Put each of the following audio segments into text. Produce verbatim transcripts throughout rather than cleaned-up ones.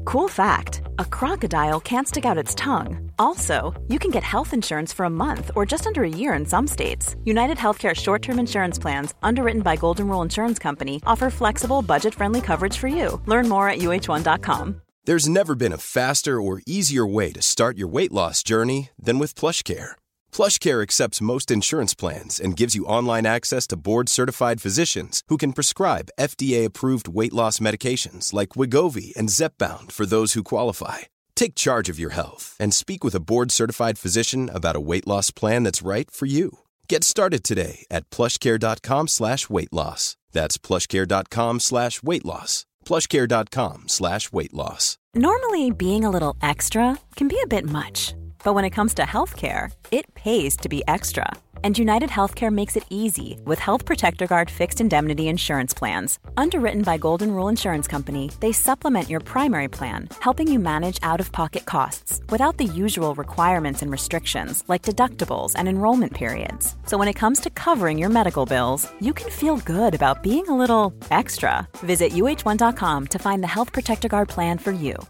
Cool fact, a crocodile can't stick out its tongue. Also, you can get health insurance for a month or just under a year in some states. United Healthcare short-term insurance plans, underwritten by Golden Rule Insurance Company, offer flexible, budget-friendly coverage for you. Learn more at U H one dot com. There's never been a faster or easier way to start your weight loss journey than with PlushCare. PlushCare accepts most insurance plans and gives you online access to board-certified physicians who can prescribe F D A-approved weight loss medications like Wegovy and Zepbound for those who qualify. Take charge of your health and speak with a board-certified physician about a weight loss plan that's right for you. Get started today at plushcare.com slash weight loss. That's plushcare.com slash weight loss. plushcare.com slash weight loss. Normally, being a little extra can be a bit much. But when it comes to healthcare, it pays to be extra. And United Healthcare makes it easy with Health Protector Guard fixed indemnity insurance plans. Underwritten by Golden Rule Insurance Company, they supplement your primary plan, helping you manage out-of-pocket costs without the usual requirements and restrictions like deductibles and enrollment periods. So when it comes to covering your medical bills, you can feel good about being a little extra. Visit U H one dot com to find the Health Protector Guard plan for you.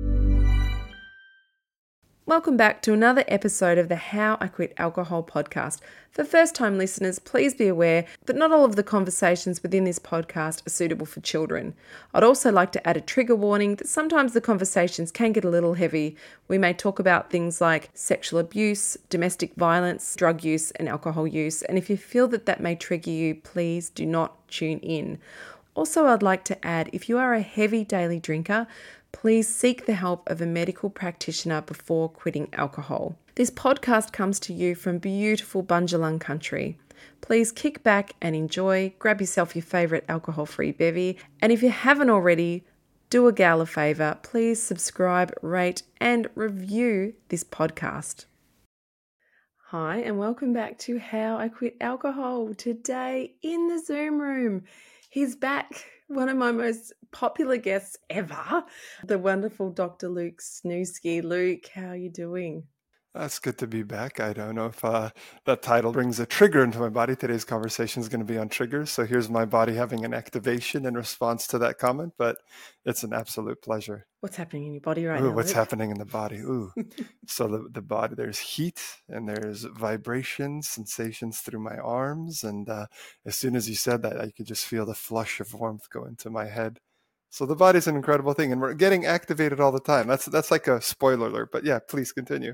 Welcome back to another episode of the How I Quit Alcohol podcast. For first-time listeners, please be aware that not all of the conversations within this podcast are suitable for children. I'd also like to add a trigger warning that sometimes the conversations can get a little heavy. We may talk about things like sexual abuse, domestic violence, drug use, and alcohol use. And if you feel that that may trigger you, please do not tune in. Also, I'd like to add, if you are a heavy daily drinker, please seek the help of a medical practitioner before quitting alcohol. This podcast comes to you from beautiful Bundjalung country. Please kick back and enjoy, grab yourself your favourite alcohol-free bevy, and if you haven't already, do a gal a favour, please subscribe, rate and review this podcast. Hi and welcome back to How I Quit Alcohol. Today in the Zoom room, he's back. One of my most popular guests ever, the wonderful Doctor Luke Snooski. Luke, how are you doing? That's good to be back. I don't know if uh, that title brings a trigger into my body. Today's conversation is going to be on triggers. So here's my body having an activation in response to that comment, but it's an absolute pleasure. What's happening in your body right Ooh, now? what's Luke? happening in the body? Ooh. So the, the body, there's heat and there's vibration, sensations through my arms. And uh, as soon as you said that, I could just feel the flush of warmth go into my head. So the body's an incredible thing, and we're getting activated all the time. That's that's like a spoiler alert, but yeah, please continue.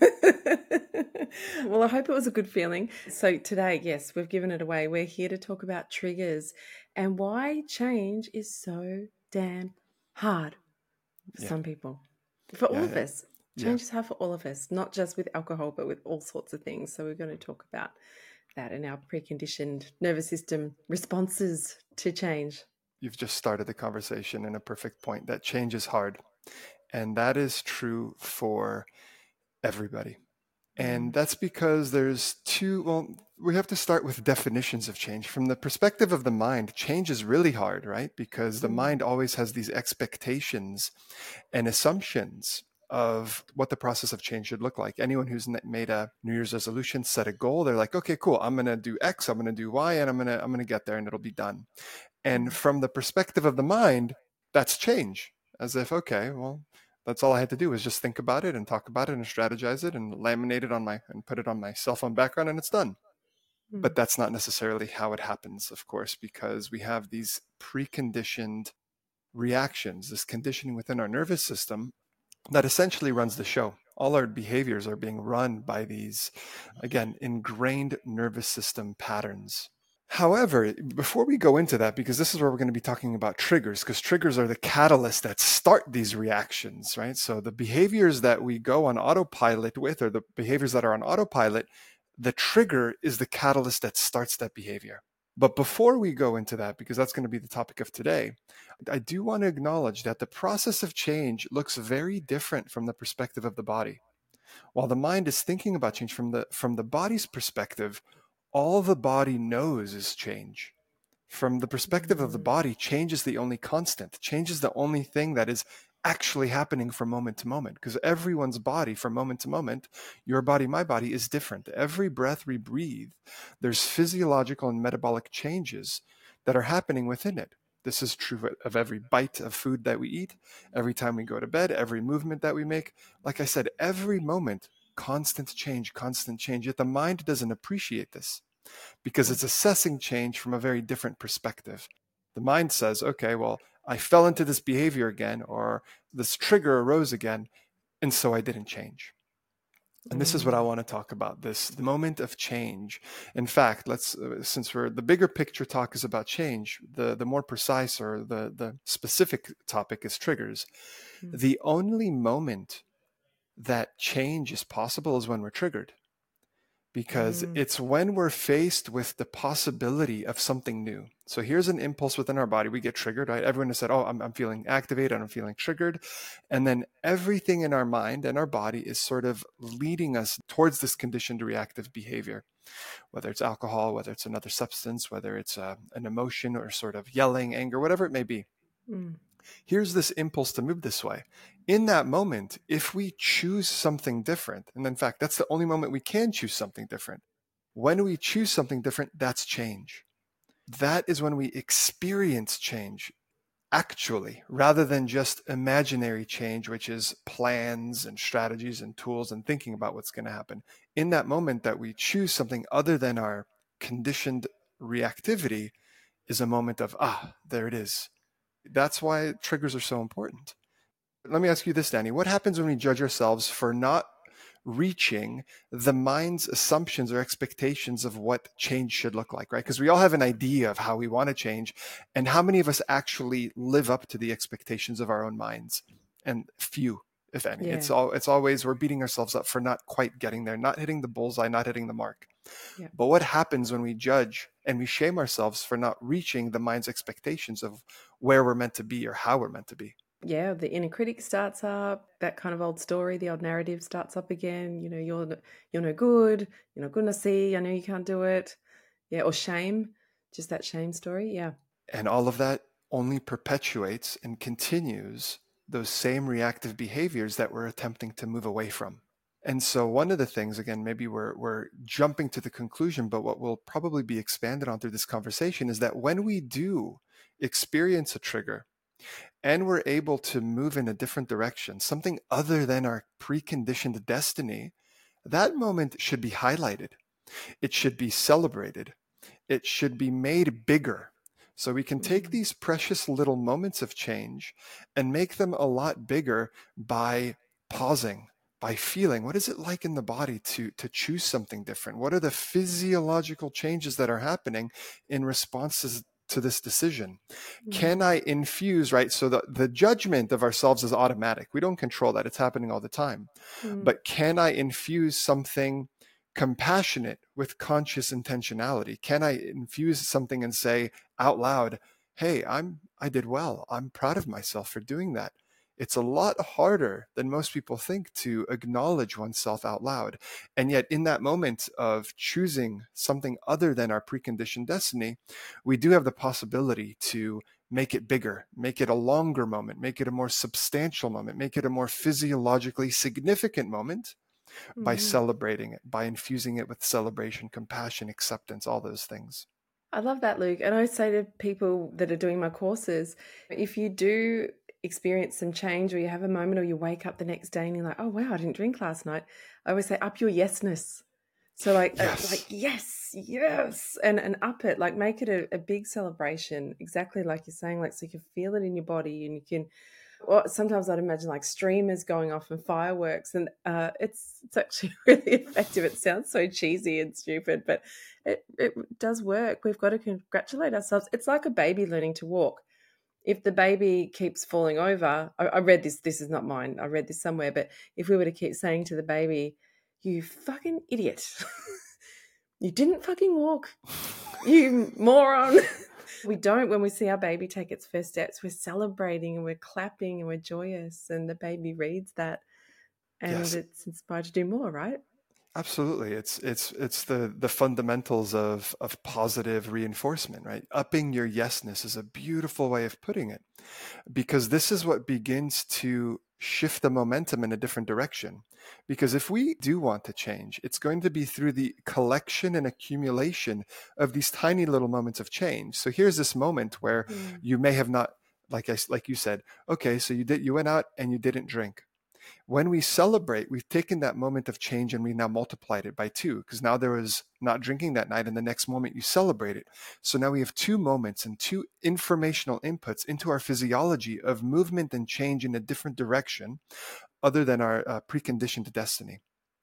Well, I hope it was a good feeling. So today, yes, we've given it away. We're here to talk about triggers and why change is so damn hard for Yeah. some people. For all Yeah, of yeah. us. Yeah. Change is hard for all of us, not just with alcohol, but with all sorts of things. So we're going to talk about that and our preconditioned nervous system responses to change. You've just started the conversation in a perfect point. That change is hard. And that is true for everybody. And that's because there's two, well, we have to start with definitions of change. From the perspective of the mind, change is really hard, right? Because the mind always has these expectations and assumptions of what the process of change should look like. Anyone who's made a New Year's resolution, set a goal, they're like, okay, cool, I'm going to do X, I'm going to do Y, and I'm going to, I'm going to get there and it'll be done. And from the perspective of the mind, that's change. As if, okay, well, that's all I had to do was just think about it and talk about it and strategize it and laminate it on my, and put it on my cell phone background and it's done. Mm. But that's not necessarily how it happens, of course, because we have these preconditioned reactions, this conditioning within our nervous system that essentially runs the show. All our behaviors are being run by these, again, ingrained nervous system patterns. However, before we go into that, because this is where we're going to be talking about triggers, because triggers are the catalysts that start these reactions, right? So the behaviors that we go on autopilot with, or the behaviors that are on autopilot, the trigger is the catalyst that starts that behavior. But before we go into that, because that's going to be the topic of today, I do want to acknowledge that the process of change looks very different from the perspective of the body. While the mind is thinking about change from the from the body's perspective, all the body knows is change. From the perspective of the body, change is the only constant. Change is the only thing that is actually happening from moment to moment, because everyone's body from moment to moment, your body, my body, is different. Every breath we breathe, there's physiological and metabolic changes that are happening within it. This is true of every bite of food that we eat, every time we go to bed, every movement that we make. Like I said, every moment, constant change, constant change. Yet the mind doesn't appreciate this because it's assessing change from a very different perspective. The mind says, okay, well, I fell into this behavior again, or this trigger arose again, and so I didn't change. And this is what I want to talk about, this moment of change. In fact, let's, uh, since we're, the bigger picture talk is about change, the, the more precise or the, the specific topic is triggers. Mm-hmm. The only moment that change is possible is when we're triggered. Because mm. it's when we're faced with the possibility of something new. So here's an impulse within our body. We get triggered, right? Everyone has said, oh, I'm, I'm feeling activated. I'm feeling triggered. And then everything in our mind and our body is sort of leading us towards this conditioned reactive behavior, whether it's alcohol, whether it's another substance, whether it's uh, an emotion or sort of yelling, anger, whatever it may be. Mm. Here's this impulse to move this way. In that moment, if we choose something different, and in fact, that's the only moment we can choose something different. When we choose something different, that's change. That is when we experience change, actually, rather than just imaginary change, which is plans and strategies and tools and thinking about what's going to happen. In that moment that we choose something other than our conditioned reactivity is a moment of, ah, there it is. That's why triggers are so important. Let me ask you this, Danny. What happens when we judge ourselves for not reaching the mind's assumptions or expectations of what change should look like, right? Because we all have an idea of how we want to change. And how many of us actually live up to the expectations of our own minds? And few, if any. Yeah. It's all. It's always we're beating ourselves up for not quite getting there, not hitting the bullseye, not hitting the mark. Yeah. But what happens when we judge and we shame ourselves for not reaching the mind's expectations of where we're meant to be or how we're meant to be? Yeah, the inner critic starts up, that kind of old story, the old narrative starts up again. You know, you're you're no good, you're not good enough to see, I know you can't do it. Yeah, or shame, just that shame story, yeah. And all of that only perpetuates and continues those same reactive behaviors that we're attempting to move away from. And so one of the things, again, maybe we're we're jumping to the conclusion, but what will probably be expanded on through this conversation is that when we do experience a trigger and we're able to move in a different direction, something other than our preconditioned destiny, that moment should be highlighted. It should be celebrated. It should be made bigger. So we can take these precious little moments of change and make them a lot bigger by pausing, by feeling, what is it like in the body to, to choose something different? What are the physiological changes that are happening in responses to this decision? Mm-hmm. Can I infuse, right? So the, the judgment of ourselves is automatic. We don't control that. It's happening all the time. Mm-hmm. But can I infuse something compassionate with conscious intentionality? Can I infuse something and say out loud, hey, I'm, I did well. I'm proud of myself for doing that. It's a lot harder than most people think to acknowledge oneself out loud. And yet in that moment of choosing something other than our preconditioned destiny, we do have the possibility to make it bigger, make it a longer moment, make it a more substantial moment, make it a more physiologically significant moment mm-hmm. by celebrating it, by infusing it with celebration, compassion, acceptance, all those things. I love that, Luke. And I say to people that are doing my courses, if you do experience some change or you have a moment or you wake up the next day and you're like, oh, wow, I didn't drink last night. I always say up your yesness. So like, yes. uh, like yes, yes. And and up it, like make it a, a big celebration, exactly like you're saying, like so you can feel it in your body and you can, or sometimes I'd imagine like streamers going off and fireworks and uh, it's it's actually really effective. It sounds so cheesy and stupid, but it, it does work. We've got to congratulate ourselves. It's like a baby learning to walk. If the baby keeps falling over, I, I read this, this is not mine, I read this somewhere, but if we were to keep saying to the baby, you fucking idiot, you didn't fucking walk, you moron. We don't, when we see our baby take its first steps, we're celebrating and we're clapping and we're joyous and the baby reads that and yes. It's inspired to do more, right? Absolutely. It's it's it's the the fundamentals of of positive reinforcement, right? Upping your yesness is a beautiful way of putting it, because this is what begins to shift the momentum in a different direction. Because if we do want to change, it's going to be through the collection and accumulation of these tiny little moments of change. So here's this moment where mm. you may have not, like I, like you said, okay, so you did, you went out and you didn't drink. When we celebrate, we've taken that moment of change and we now multiplied it by two, because now there was not drinking that night and the next moment you celebrate it. So now we have two moments and two informational inputs into our physiology of movement and change in a different direction other than our uh, preconditioned destiny.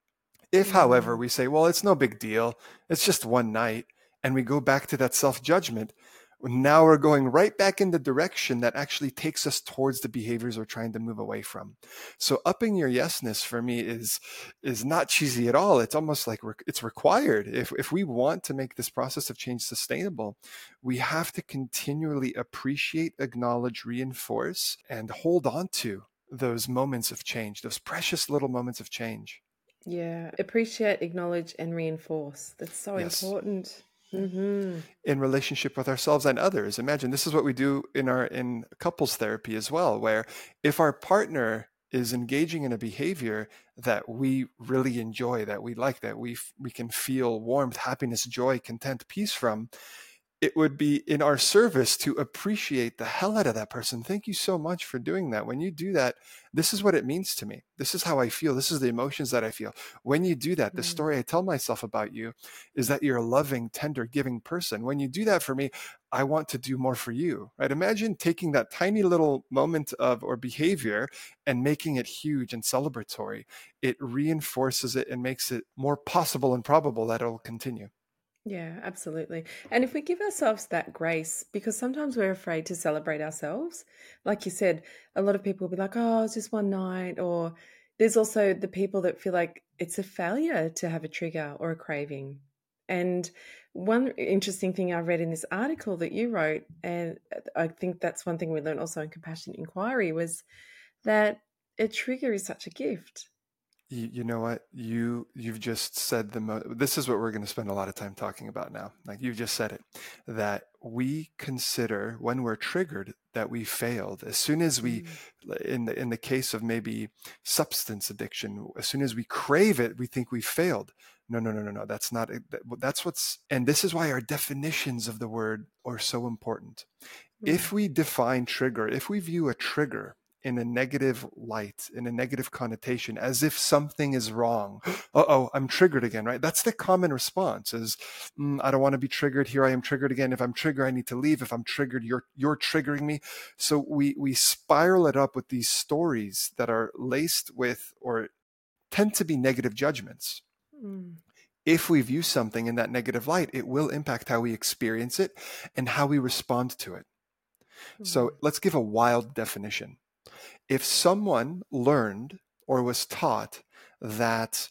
If, mm-hmm. however, we say, well, it's no big deal, it's just one night, and we go back to that self-judgment, now we're going right back in the direction that actually takes us towards the behaviors we're trying to move away from. So upping your yesness for me is is not cheesy at all. It's almost like re- it's required. If if we want to make this process of change sustainable, we have to continually appreciate, acknowledge, reinforce, and hold on to those moments of change, those precious little moments of change. Yeah, appreciate, acknowledge, and reinforce. That's so yes. important. Mm-hmm. In relationship with ourselves and others. Imagine this is what we do in our in couples therapy as well, where if our partner is engaging in a behavior that we really enjoy, that we like, that we we can feel warmth, happiness, joy, content, peace from, it would be in our service to appreciate the hell out of that person. Thank you so much for doing that. When you do that, this is what it means to me. This is how I feel. This is the emotions that I feel. When you do that, the story I tell myself about you is that you're a loving, tender, giving person. When you do that for me, I want to do more for you, right? Imagine taking that tiny little moment of or behavior and making it huge and celebratory. It reinforces it and makes it more possible and probable that it'll continue. Yeah, absolutely. And if we give ourselves that grace, because sometimes we're afraid to celebrate ourselves, like you said, a lot of people will be like, oh, it's just one night. Or there's also the people that feel like it's a failure to have a trigger or a craving. And one interesting thing I read in this article that you wrote, and I think that's one thing we learned also in Compassionate Inquiry, was that a trigger is such a gift. You, you know what? You, you've just said the most, this is what we're going to spend a lot of time talking about now. Like you've just said it, that we consider when we're triggered that we failed. As soon as we, mm. in the, in the case of maybe substance addiction, as soon as we crave it, we think we failed. No, no, no, no, no. That's not, that's what's, and this is why our definitions of the word are so important. Mm. If we define trigger, if we view a trigger in a negative light, in a negative connotation, as if something is wrong. Uh-oh, I'm triggered again, right? That's the common response is, mm, I don't want to be triggered. Here I am triggered again. If I'm triggered, I need to leave. If I'm triggered, you're you're triggering me. So we we spiral it up with these stories that are laced with or tend to be negative judgments. Mm. If we view something in that negative light, it will impact how we experience it and how we respond to it. Mm. So let's give a wild definition. If someone learned or was taught that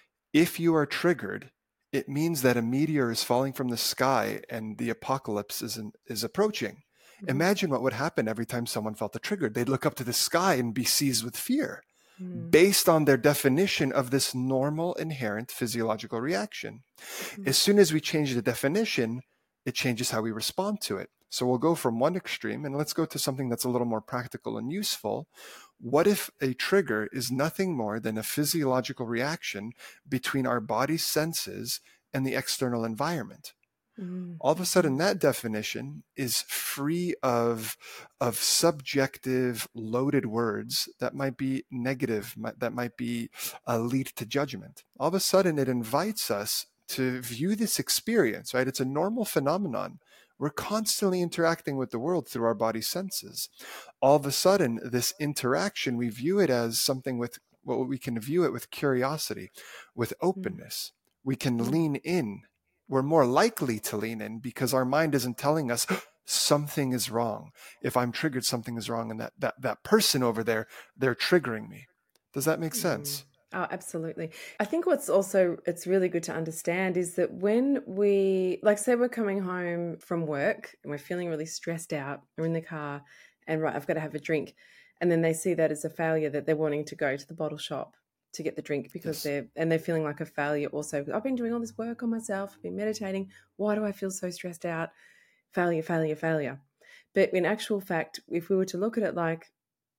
if you are triggered, it means that a meteor is falling from the sky and the apocalypse is in, is approaching. Mm-hmm. Imagine what would happen every time someone felt triggered. They'd look up to the sky and be seized with fear mm-hmm. based on their definition of this normal, inherent physiological reaction. Mm-hmm. As soon as we change the definition, it changes how we respond to it. So we'll go from one extreme and let's go to something that's a little more practical and useful. What if a trigger is nothing more than a physiological reaction between our body's senses and the external environment? Mm-hmm. All of a sudden, that definition is free of, of subjective, loaded words that might be negative, that might be uh, lead to judgment. All of a sudden, it invites us to view this experience, right? It's a normal phenomenon. We're constantly interacting with the world through our body senses. All of a sudden, this interaction, we view it as something with what well, we can view it with curiosity, with openness. Mm-hmm. We can mm-hmm. lean in. We're more likely to lean in because our mind isn't telling us something is wrong. If I'm triggered, something is wrong. And that, that, that person over there, they're triggering me. Does that make sense? Mm-hmm. Oh, absolutely. I think what's also, it's really good to understand is that when we, like say we're coming home from work and we're feeling really stressed out, we're in the car and right, I've got to have a drink. And then they see that as a failure that they're wanting to go to the bottle shop to get the drink because yes. they're, and they're feeling like a failure also. I've been doing all this work on myself, I've been meditating. Why do I feel so stressed out? Failure, failure, failure. But in actual fact, if we were to look at it like,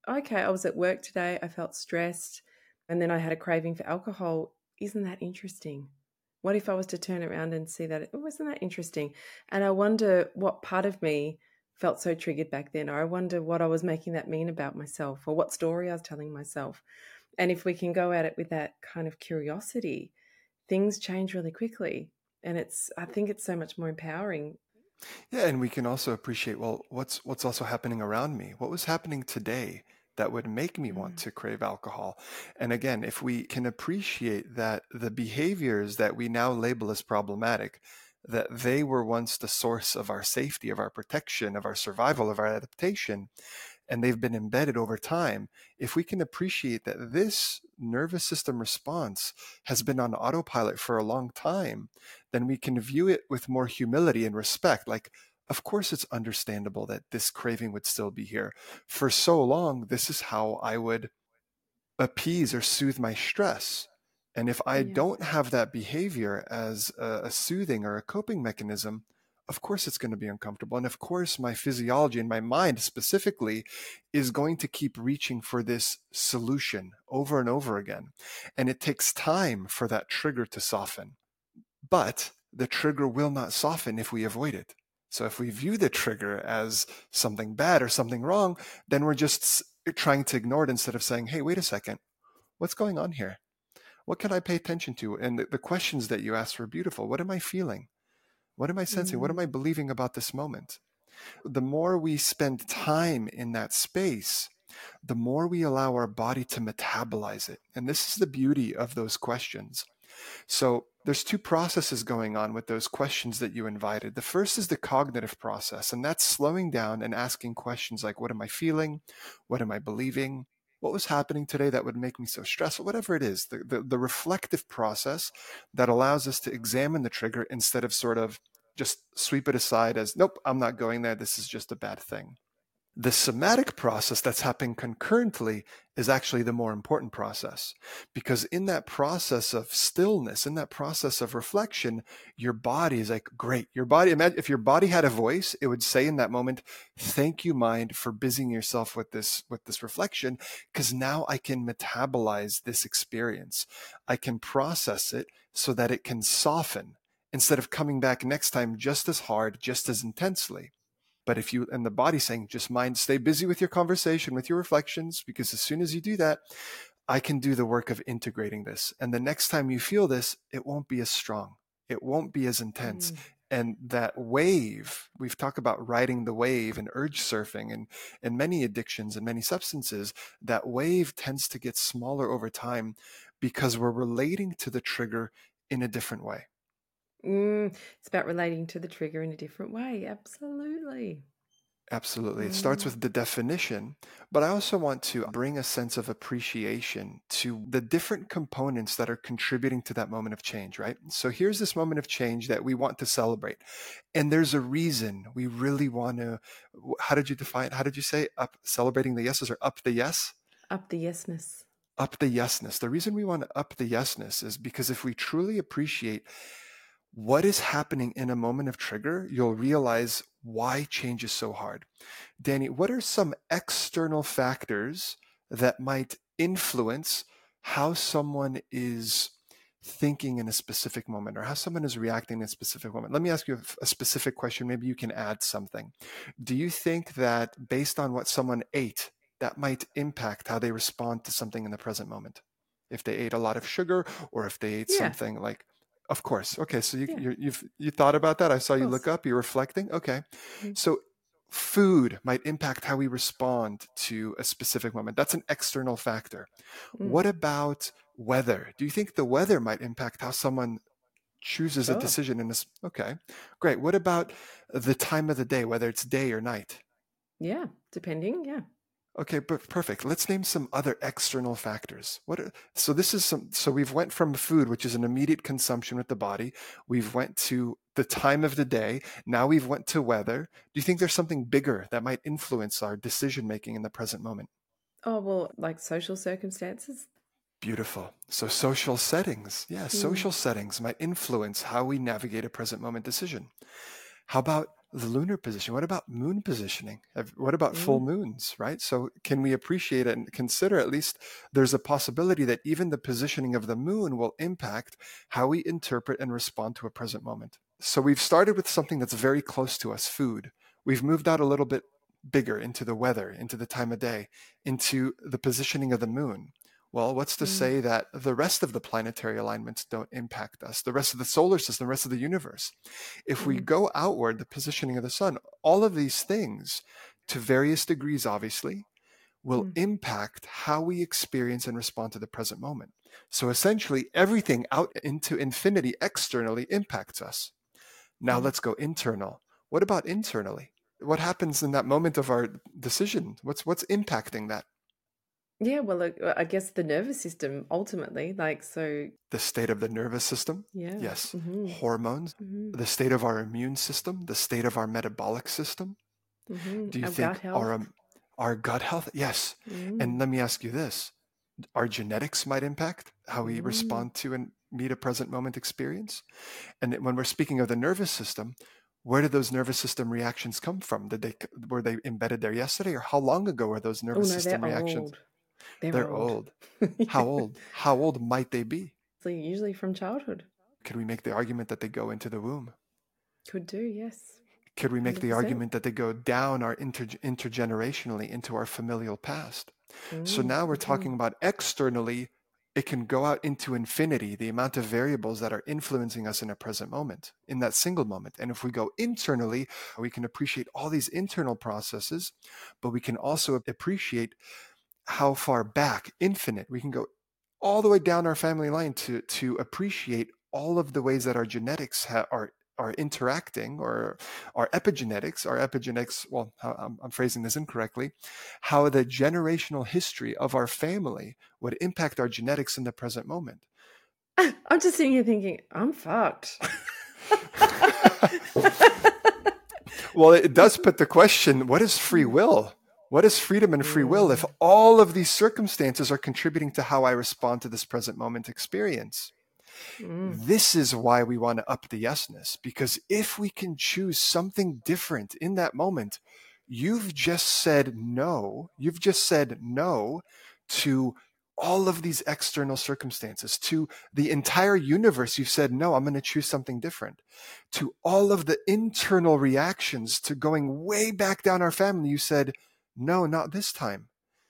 okay, I was at work today, I felt stressed, and then I had a craving for alcohol. Isn't that interesting? What if I was to turn around and see that? Oh, isn't that interesting? And I wonder what part of me felt so triggered back then, or I wonder what I was making that mean about myself, or what story I was telling myself. And if we can go at it with that kind of curiosity, things change really quickly. And it's, I think it's so much more empowering. Yeah, and we can also appreciate, well, what's what's also happening around me? What was happening today that would make me want Mm. to crave alcohol? And again, if we can appreciate that the behaviors that we now label as problematic, that they were once the source of our safety, of our protection, of our survival, of our adaptation, and they've been embedded over time, if we can appreciate that this nervous system response has been on autopilot for a long time, then we can view it with more humility and respect. Like, of course, it's understandable that this craving would still be here. For so long, this is how I would appease or soothe my stress. And if I Yeah. don't have that behavior as a, a soothing or a coping mechanism, of course it's going to be uncomfortable. And of course, my physiology and my mind specifically is going to keep reaching for this solution over and over again. And it takes time for that trigger to soften. But the trigger will not soften if we avoid it. So if we view the trigger as something bad or something wrong, then we're just trying to ignore it instead of saying, hey, wait a second, what's going on here? What can I pay attention to? And the, the questions that you asked were beautiful. What am I feeling? What am I sensing? Mm. What am I believing about this moment? The more we spend time in that space, the more we allow our body to metabolize it. And this is the beauty of those questions. So there's two processes going on with those questions that you invited. The first is the cognitive process, and that's slowing down and asking questions like, what am I feeling? What am I believing? What was happening today that would make me so stressful? Whatever it is, the, the, the reflective process that allows us to examine the trigger instead of sort of just sweep it aside as, nope, I'm not going there. This is just a bad thing. The somatic process that's happening concurrently is actually the more important process, because in that process of stillness, in that process of reflection, your body is like, great. Your body, imagine if your body had a voice, it would say in that moment, thank you, mind, for busying yourself with this, with this reflection, because now I can metabolize this experience. I can process it so that it can soften instead of coming back next time just as hard, just as intensely. But if you, and the body saying, just mind, stay busy with your conversation, with your reflections, because as soon as you do that, I can do the work of integrating this. And the next time you feel this, it won't be as strong. It won't be as intense. Mm. And that wave, we've talked about riding the wave and urge surfing and, and many addictions and many substances, that wave tends to get smaller over time because we're relating to the trigger in a different way. Mm. It's about relating to the trigger in a different way. Absolutely. Absolutely. It starts Mm. with the definition, but I also want to bring a sense of appreciation to the different components that are contributing to that moment of change, right? So here's this moment of change that we want to celebrate. And there's a reason we really want to, how did you define, how did you say up celebrating the yeses or up the yes? Up the yesness. Up the yesness. The reason we want to up the yesness is because if we truly appreciate what is happening in a moment of trigger, you'll realize why change is so hard. Danny, what are some external factors that might influence how someone is thinking in a specific moment or how someone is reacting in a specific moment? Let me ask you a specific question. Maybe you can add something. Do you think that based on what someone ate, that might impact how they respond to something in the present moment? If they ate a lot of sugar or if they ate Yeah. something like, of course. Okay. So you, Yeah. you, you've, you thought about that. I saw you course. look up, you're reflecting. Okay. Mhm. So food might impact how we respond to a specific moment. That's an external factor. Mm. What about weather? Do you think the weather might impact how someone chooses a Sure. decision in this? Okay, great. What about the time of the day, whether it's day or night? Yeah. Depending. Yeah. Okay, but perfect. Let's name some other external factors. What are, so this is some, so we've went from food, which is an immediate consumption with the body. We've went to the time of the day. Now we've went to weather. Do you think there's something bigger that might influence our decision-making in the present moment? Oh, well, like social circumstances. Beautiful. So social settings. Yeah, Mm. social settings might influence how we navigate a present moment decision. How about the lunar position? What about moon positioning? What about full moons, right? So can we appreciate it and consider at least there's a possibility that even the positioning of the moon will impact how we interpret and respond to a present moment? So we've started with something that's very close to us, food. We've moved out a little bit bigger into the weather, into the time of day, into the positioning of the moon. Well, what's to mm. say that the rest of the planetary alignments don't impact us, the rest of the solar system, the rest of the universe? If mm. we go outward, the positioning of the sun, all of these things, to various degrees, obviously, will mm. impact how we experience and respond to the present moment. So essentially, everything out into infinity externally impacts us. Now mm. let's go internal. What about internally? What happens in that moment of our decision? What's what's impacting that? Yeah, well, I guess the nervous system ultimately, like, so. The state of the nervous system. Yeah. Yes. Mm-hmm. Hormones, mm-hmm. the state of our immune system, the state of our metabolic system. Mm-hmm. Do you our think gut health. our, our gut health? Yes. Mm. And let me ask you this. Our genetics might impact how we mm. respond to and meet a present moment experience. And when we're speaking of the nervous system, where did those nervous system reactions come from? Did they were they embedded there yesterday, or how long ago were those nervous oh, no, system they're reactions? Old. They're, they're old. old. How old? How old might they be? So usually from childhood. Could we make the argument that they go into the womb? Could do, yes. Could we make one hundred percent. The argument that they go down our inter- intergenerationally into our familial past? Mm, so now we're mm-hmm. talking about externally, it can go out into infinity, the amount of variables that are influencing us in a present moment, in that single moment. And if we go internally, we can appreciate all these internal processes, but we can also appreciate how far back, infinite, we can go all the way down our family line to to appreciate all of the ways that our genetics ha- are are interacting, or our epigenetics, our epigenetics, well, I'm, I'm phrasing this incorrectly, how the generational history of our family would impact our genetics in the present moment. I'm just sitting here thinking, I'm fucked. Well, it does put the question, what is free will? What is freedom and free will if all of these circumstances are contributing to how I respond to this present moment experience? Mm. This is why we want to up the yesness, because if we can choose something different in that moment, you've just said no. You've just said no to all of these external circumstances, to the entire universe. You've said, no, I'm going to choose something different. To all of the internal reactions, to going way back down our family, you said, no, not this time.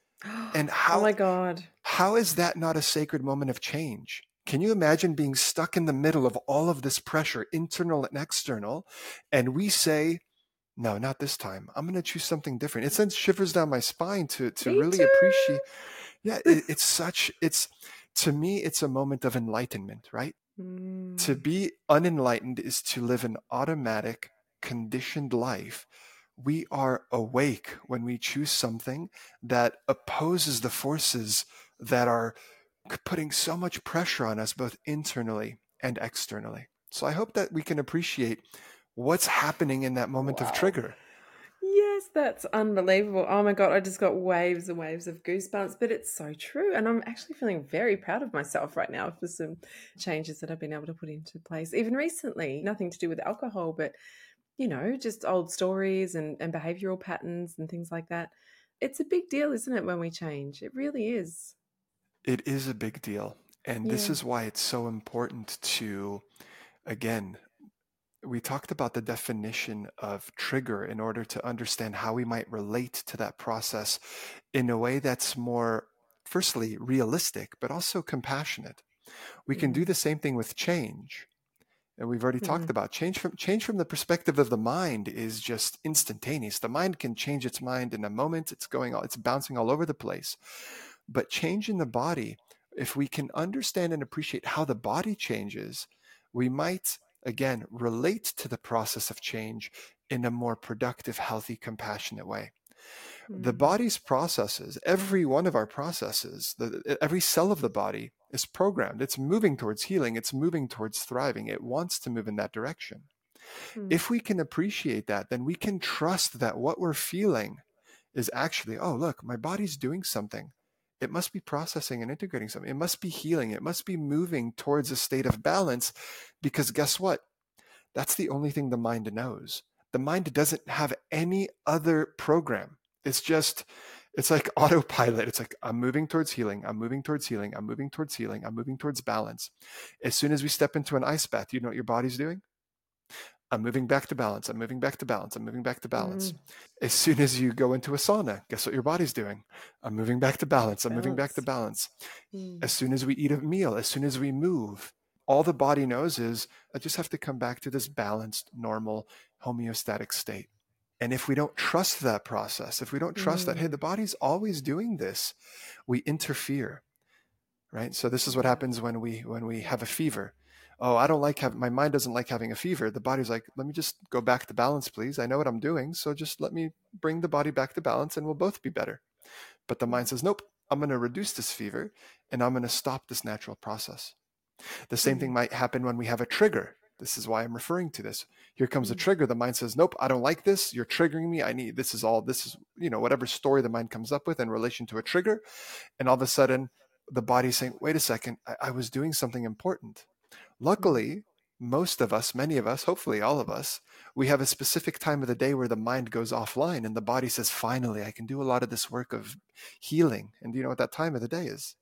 And how, oh my God, how is that not a sacred moment of change? Can you imagine being stuck in the middle of all of this pressure, internal and external, and we say, no, not this time. I'm going to choose something different. It sends shivers down my spine to, to really too. appreciate. Yeah, it, it's such, it's, to me, it's a moment of enlightenment, right? Mm. To be unenlightened is to live an automatic, conditioned life. We are awake when we choose something that opposes the forces that are putting so much pressure on us, both internally and externally. So I hope that we can appreciate what's happening in that moment wow. of trigger. Yes, that's unbelievable. Oh my God, I just got waves and waves of goosebumps, but it's so true. And I'm actually feeling very proud of myself right now for some changes that I've been able to put into place, even recently. Nothing to do with alcohol, but you know, just old stories and, and behavioral patterns and things like that. It's a big deal, isn't it, when we change? It really is. It is a big deal. And yeah. this is why it's so important to, again, we talked about the definition of trigger in order to understand how we might relate to that process in a way that's more, firstly, realistic, but also compassionate. We can mm-hmm. do the same thing with change. And we've already mm-hmm. talked about change from change from the perspective of the mind is just instantaneous. The mind can change its mind in a moment. It's going all, it's bouncing all over the place. But change in the body, if we can understand and appreciate how the body changes, we might, again, relate to the process of change in a more productive, healthy, compassionate way. Mm-hmm. The body's processes, every one of our processes, the, every cell of the body is programmed. It's moving towards healing. It's moving towards thriving. It wants to move in that direction. Mm-hmm. If we can appreciate that, then we can trust that what we're feeling is actually, oh, look, my body's doing something. It must be processing and integrating something. It must be healing. It must be moving towards a state of balance, because guess what? That's the only thing the mind knows. The mind doesn't have any other program. It's just, it's like autopilot. It's like, I'm moving towards healing. I'm moving towards healing. I'm moving towards healing. I'm moving towards balance. As soon as we step into an ice bath, you know what your body's doing? I'm moving back to balance. I'm moving back to balance. I'm moving back to balance. Mm. As soon as you go into a sauna, guess what your body's doing? I'm moving back to balance. I'm balance. moving back to balance. Mm. As soon as we eat a meal, as soon as we move, all the body knows is, I just have to come back to this balanced, normal, homeostatic state. And if we don't trust that process, if we don't trust mm. that, hey, the body's always doing this, we interfere, right? So this is what happens when we when we have a fever. Oh, I don't like having, my mind doesn't like having a fever. The body's like, let me just go back to balance, please. I know what I'm doing. So just let me bring the body back to balance and we'll both be better. But the mind says, nope, I'm going to reduce this fever and I'm going to stop this natural process. The same mm. thing might happen when we have a trigger. This is why I'm referring to this. Here comes a trigger. The mind says, nope, I don't like this. You're triggering me. I need, this is all, this is, you know, whatever story the mind comes up with in relation to a trigger. And all of a sudden the body's saying, wait a second, I, I was doing something important. Luckily, most of us, many of us, hopefully all of us, we have a specific time of the day where the mind goes offline and the body says, finally, I can do a lot of this work of healing. And do you know what that time of the day is?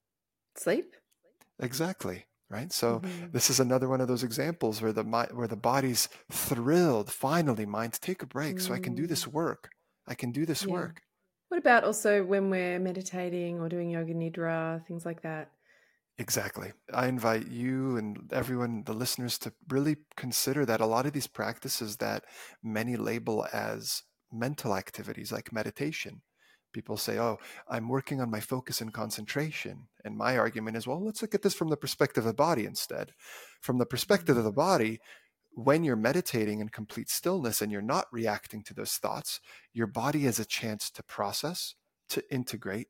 Sleep. Exactly. Right. So mm-hmm. this is another one of those examples where the mind, where the body's thrilled. Finally, mind, take a break mm. so I can do this work. I can do this yeah. work. What about also when we're meditating or doing yoga nidra, things like that? Exactly. I invite you and everyone, the listeners, to really consider that a lot of these practices that many label as mental activities like meditation, people say, oh, I'm working on my focus and concentration. And my argument is, well, let's look at this from the perspective of the body instead. From the perspective of the body, when you're meditating in complete stillness and you're not reacting to those thoughts, your body has a chance to process, to integrate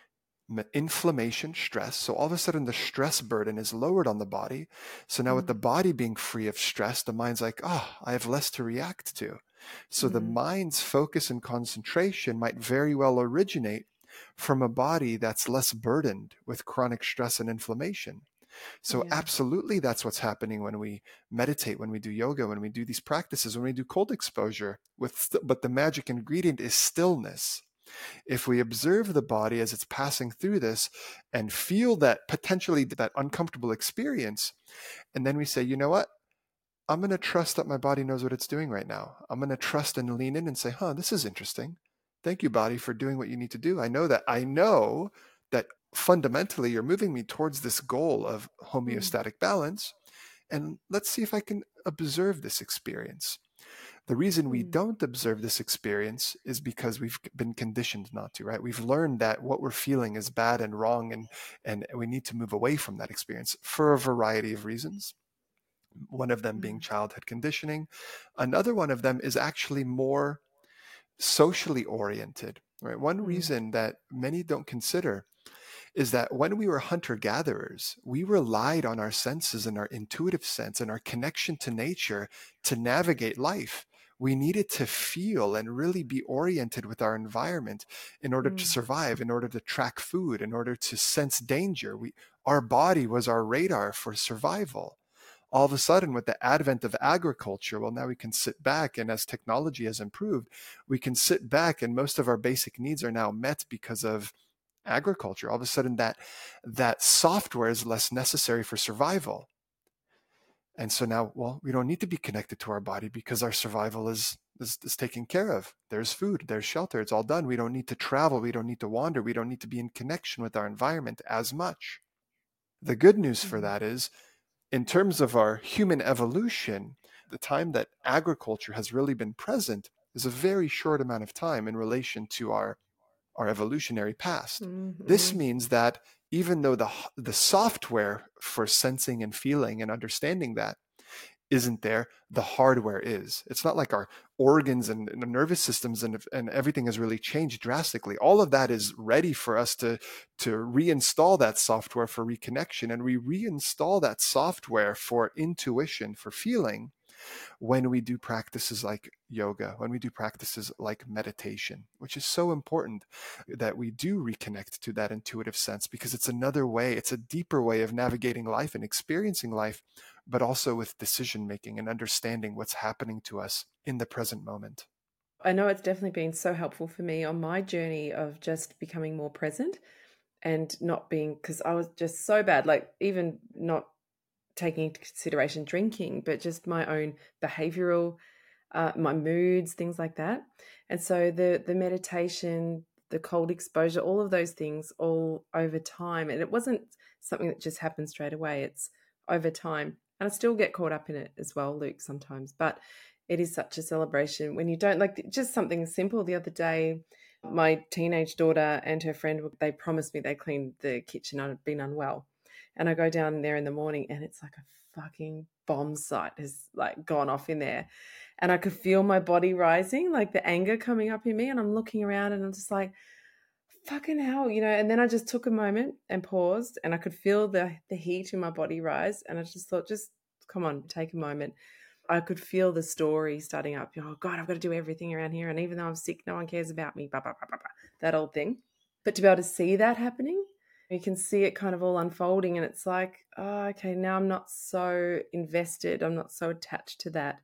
inflammation, stress. So all of a sudden the stress burden is lowered on the body. So now mm-hmm. with the body being free of stress, the mind's like, oh, I have less to react to. So mm-hmm. the mind's focus and concentration might very well originate from a body that's less burdened with chronic stress and inflammation. So yeah. absolutely, that's what's happening when we meditate, when we do yoga, when we do these practices, when we do cold exposure. With st- but the magic ingredient is stillness. If we observe the body as it's passing through this and feel that potentially that uncomfortable experience, and then we say, you know what? I'm going to trust that my body knows what it's doing right now. I'm going to trust and lean in and say, huh, this is interesting. Thank you, body, for doing what you need to do. I know that. I know that fundamentally you're moving me towards this goal of homeostatic balance. And let's see if I can observe this experience. The reason we don't observe this experience is because we've been conditioned not to, right? We've learned that what we're feeling is bad and wrong, and, and we need to move away from that experience for a variety of reasons. One of them being childhood conditioning. Another one of them is actually more socially oriented, right? One mm. reason that many don't consider is that when we were hunter-gatherers, we relied on our senses and our intuitive sense and our connection to nature to navigate life. We needed to feel and really be oriented with our environment in order mm. to survive, in order to track food, in order to sense danger. We, our body was our radar for survival. All of a sudden, with the advent of agriculture, well, now we can sit back, and as technology has improved, we can sit back and most of our basic needs are now met because of agriculture. All of a sudden, that that software is less necessary for survival. And so now, well, we don't need to be connected to our body because our survival is, is, is taken care of. There's food, there's shelter, it's all done. We don't need to travel, we don't need to wander, we don't need to be in connection with our environment as much. The good news for that is, in terms of our human evolution, the time that agriculture has really been present is a very short amount of time in relation to our, our evolutionary past. Mm-hmm. This means that even though the, the software for sensing and feeling and understanding that isn't there, the hardware is. It's not like our organs and, and nervous systems and, and everything has really changed drastically. All of that is ready for us to, to reinstall that software for reconnection, and we reinstall that software for intuition, for feeling, when we do practices like yoga, when we do practices like meditation, which is so important that we do reconnect to that intuitive sense, because it's another way, it's a deeper way of navigating life and experiencing life, but also with decision making and understanding what's happening to us in the present moment. I know it's definitely been so helpful for me on my journey of just becoming more present and not being, because I was just so bad, like even not taking into consideration drinking, but just my own behavioral, uh, my moods, things like that. And so the the meditation, the cold exposure, all of those things all over time. And it wasn't something that just happened straight away. It's over time. And I still get caught up in it as well, Luke, sometimes. But it is such a celebration when you don't, like, just something simple. The other day, my teenage daughter and her friend, they promised me they cleaned the kitchen. I'd been unwell. And I go down there in the morning and it's like a fucking bomb site has like gone off in there. And I could feel my body rising, like the anger coming up in me. And I'm looking around and I'm just like, fucking hell, you know. And then I just took a moment and paused, and I could feel the, the heat in my body rise. And I just thought, just come on, take a moment. I could feel the story starting up. Oh, God, I've got to do everything around here. And even though I'm sick, no one cares about me, blah, blah, blah, blah, blah, that old thing. But to be able to see that happening, you can see it kind of all unfolding, and it's like, oh, okay, now I'm not so invested. I'm not so attached to that.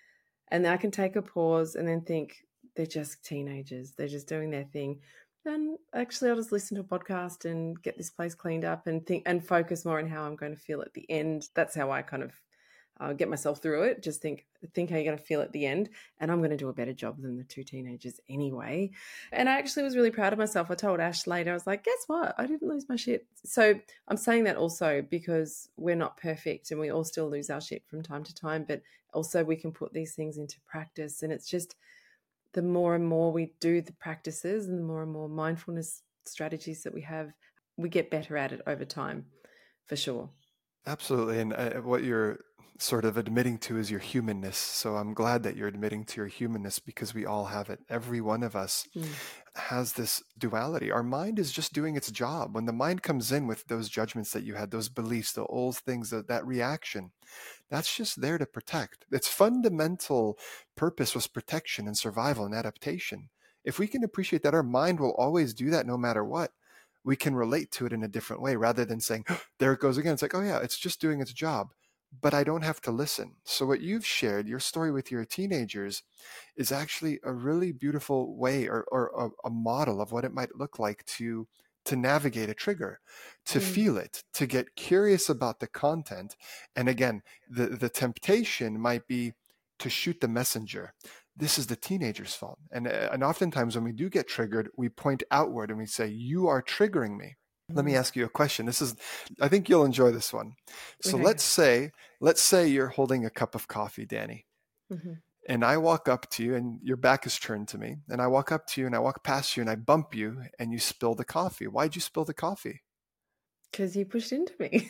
And then I can take a pause and then think, they're just teenagers. They're just doing their thing. And actually, I'll just listen to a podcast and get this place cleaned up and think and focus more on how I'm going to feel at the end. That's how I kind of uh, get myself through it. Just think, think how you're going to feel at the end. And I'm going to do a better job than the two teenagers anyway. And I actually was really proud of myself. I told Ash later, I was like, guess what? I didn't lose my shit. So I'm saying that also because we're not perfect and we all still lose our shit from time to time, but also we can put these things into practice. And it's just the more and more we do the practices and the more and more mindfulness strategies that we have, we get better at it over time, for sure. Absolutely. And uh, what you're sort of admitting to is your humanness. So I'm glad that you're admitting to your humanness, because we all have it. Every one of us mm. has this duality. Our mind is just doing its job. When the mind comes in with those judgments that you had, those beliefs, the old things, that, that reaction, that's just there to protect. Its fundamental purpose was protection and survival and adaptation. If we can appreciate that our mind will always do that no matter what, we can relate to it in a different way rather than saying, oh, there it goes again. It's like, oh yeah, it's just doing its job, but I don't have to listen. So what you've shared, your story with your teenagers, is actually a really beautiful way or, or a, a model of what it might look like to to navigate a trigger, to mm. feel it, to get curious about the content. And again, the, the temptation might be to shoot the messenger. This is the teenager's fault. And, and oftentimes when we do get triggered, we point outward and we say, you are triggering me. Mm. Let me ask you a question. This is, I think you'll enjoy this one. So okay. let's say, let's say you're holding a cup of coffee, Danny. Mm-hmm. And I walk up to you and your back is turned to me. And I walk up to you and I walk past you and I bump you and you spill the coffee. Why'd you spill the coffee? Because you pushed into me.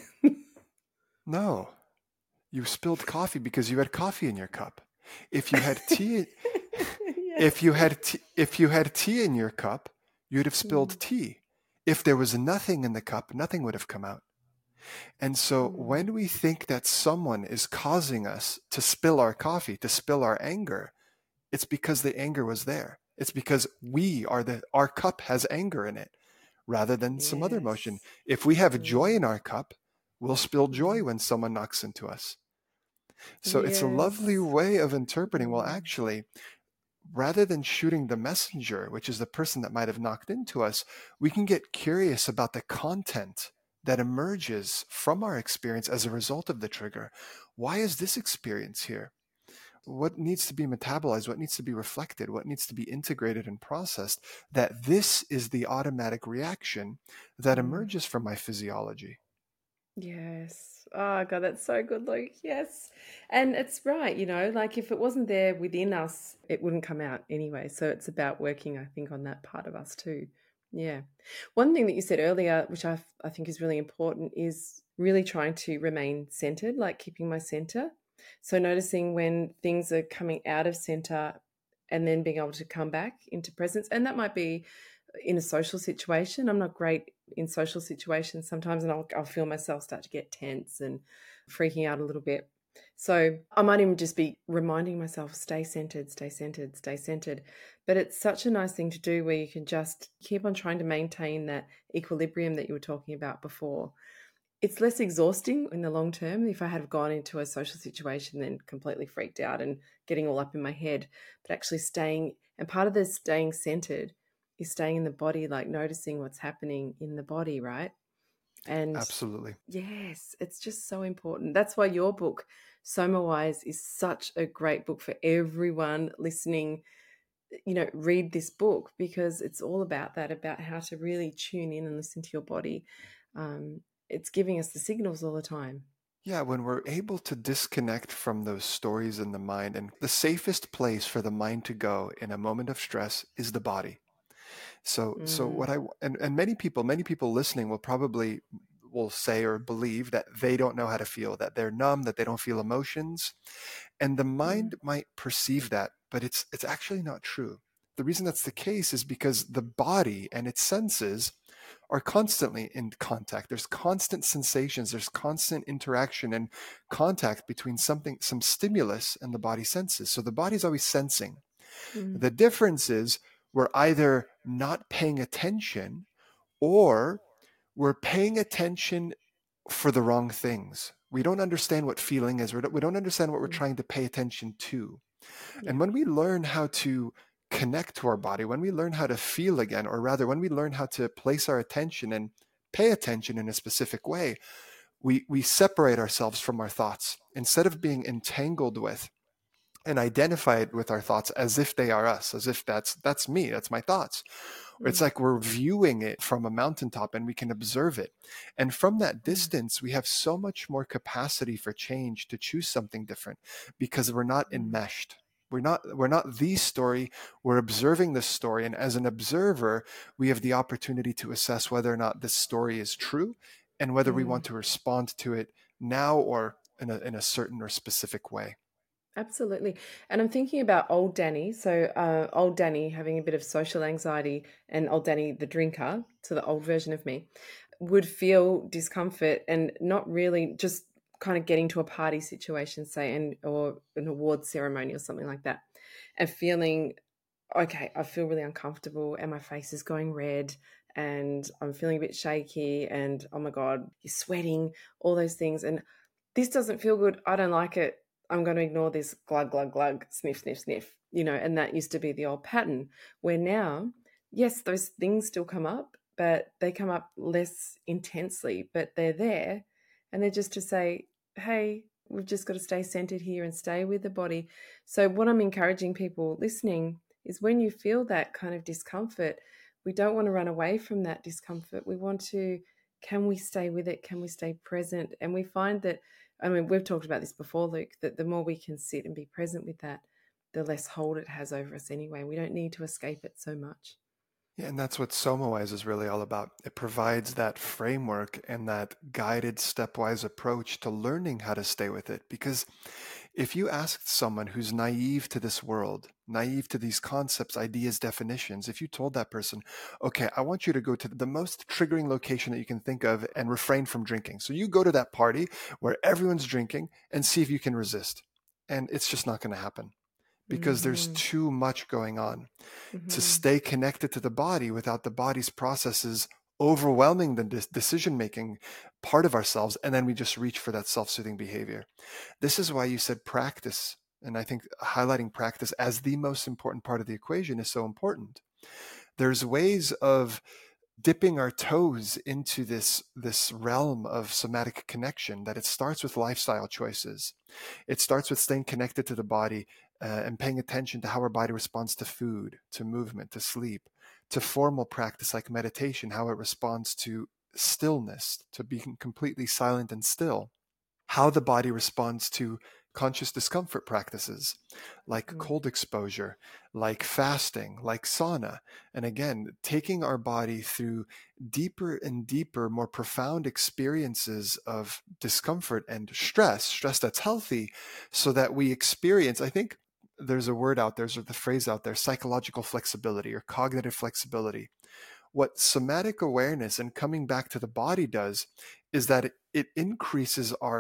No, you spilled coffee because you had coffee in your cup. If you had tea, yes. if you had tea, if you had tea in your cup, you'd have spilled mm. tea. If there was nothing in the cup, nothing would have come out. And so mm. when we think that someone is causing us to spill our coffee, to spill our anger, it's because the anger was there. It's because we are the, our cup has anger in it rather than yes. some other emotion. If we have mm. joy in our cup, we'll spill joy when someone knocks into us. So yes. it's a lovely way of interpreting, well, actually, rather than shooting the messenger, which is the person that might have knocked into us, we can get curious about the content that emerges from our experience as a result of the trigger. Why is this experience here? What needs to be metabolized? What needs to be reflected? What needs to be integrated and processed? That this is the automatic reaction that emerges from my physiology. Yes. Oh, God, that's so good, Luke. Yes. And it's right, you know, like if it wasn't there within us, it wouldn't come out anyway. So it's about working, I think, on that part of us too. Yeah. One thing that you said earlier, which I, I think is really important, is really trying to remain centered, like keeping my center. So noticing when things are coming out of center and then being able to come back into presence. And that might be in a social situation. I'm not great in social situations sometimes, and I'll, I'll feel myself start to get tense and freaking out a little bit. So I might even just be reminding myself, stay centered, stay centered, stay centered. But it's such a nice thing to do where you can just keep on trying to maintain that equilibrium that you were talking about before. It's less exhausting in the long term. If I had gone into a social situation then completely freaked out and getting all up in my head, but actually staying, and part of this staying centered is staying in the body, like noticing what's happening in the body, right? And Absolutely. yes, it's just so important. That's why your book, Soma Wise, is such a great book for everyone listening. You know, read this book because it's all about that, about how to really tune in and listen to your body. Um, it's giving us the signals all the time. Yeah, when we're able to disconnect from those stories in the mind, and the safest place for the mind to go in a moment of stress is the body. So, so Mm, what I and, and many people, many people listening will probably will say or believe that they don't know how to feel, that they're numb, that they don't feel emotions, and the mind mm, might perceive that, but it's it's actually not true. The reason that's the case is because the body and its senses are constantly in contact. There's constant sensations, there's constant interaction and contact between something, some stimulus and the body senses. So the body's always sensing. mm, The difference is we're either not paying attention or we're paying attention for the wrong things. We don't understand what feeling is. We don't, we don't understand what we're mm. trying to pay attention to. And Yeah. when we learn how to connect to our body, when we learn how to feel again, or rather, when we learn how to place our attention and pay attention in a specific way, we, we separate ourselves from our thoughts. Instead of being entangled with and identified with our thoughts as if they are us, as if that's that's me, that's my thoughts. It's Mm, like we're viewing it from a mountaintop and we can observe it. And from that mm, distance, we have so much more capacity for change to choose something different because we're not mm, enmeshed. We're not, we're not the story, we're observing this story. And as an observer, we have the opportunity to assess whether or not this story is true and whether we mm. want to respond to it now or in a, in a certain or specific way. Absolutely. And I'm thinking about old Danny. So, uh, old Danny having a bit of social anxiety, and old Danny, the drinker, so the old version of me, would feel discomfort and not really just kind of getting to a party situation, say, and or an award ceremony or something like that, and feeling, okay, I feel really uncomfortable and my face is going red and I'm feeling a bit shaky and oh my God, you're sweating, all those things. And this doesn't feel good. I don't like it. I'm going to ignore this, glug, glug, glug, sniff, sniff, sniff, you know, and that used to be the old pattern where now, yes, those things still come up, but they come up less intensely, but they're there. And they're just to say, hey, we've just got to stay centered here and stay with the body. So what I'm encouraging people listening is when you feel that kind of discomfort, we don't want to run away from that discomfort. We want to, can we stay with it? Can we stay present? And we find that, I mean, we've talked about this before, Luke, that the more we can sit and be present with that, the less hold it has over us anyway. We don't need to escape it so much. Yeah, and that's what SomaWise is really all about. It provides that framework and that guided stepwise approach to learning how to stay with it. Because if you asked someone who's naive to this world, naive to these concepts, ideas, definitions, if you told that person, okay, I want you to go to the most triggering location that you can think of and refrain from drinking. So you go to that party where everyone's drinking and see if you can resist. And it's just not going to happen because there's Mm-hmm. too much going on. To Mm-hmm. stay connected to the body without the body's processes overwhelming the de- decision-making part of ourselves, and then we just reach for that self-soothing behavior. This is why you said practice, and I think highlighting practice as the most important part of the equation is so important. There's ways of dipping our toes into this, this realm of somatic connection, that it starts with lifestyle choices. It starts with staying connected to the body uh, and paying attention to how our body responds to food, to movement, to sleep, to formal practice like meditation, how it responds to stillness, to being completely silent and still, how the body responds to conscious discomfort practices like Mm-hmm. cold exposure, like fasting, like sauna. And again, taking our body through deeper and deeper, more profound experiences of discomfort and stress, stress that's healthy, so that we experience, I think there's a word out there, there's the phrase out there, psychological flexibility or cognitive flexibility. What somatic awareness and coming back to the body does is that it, it increases our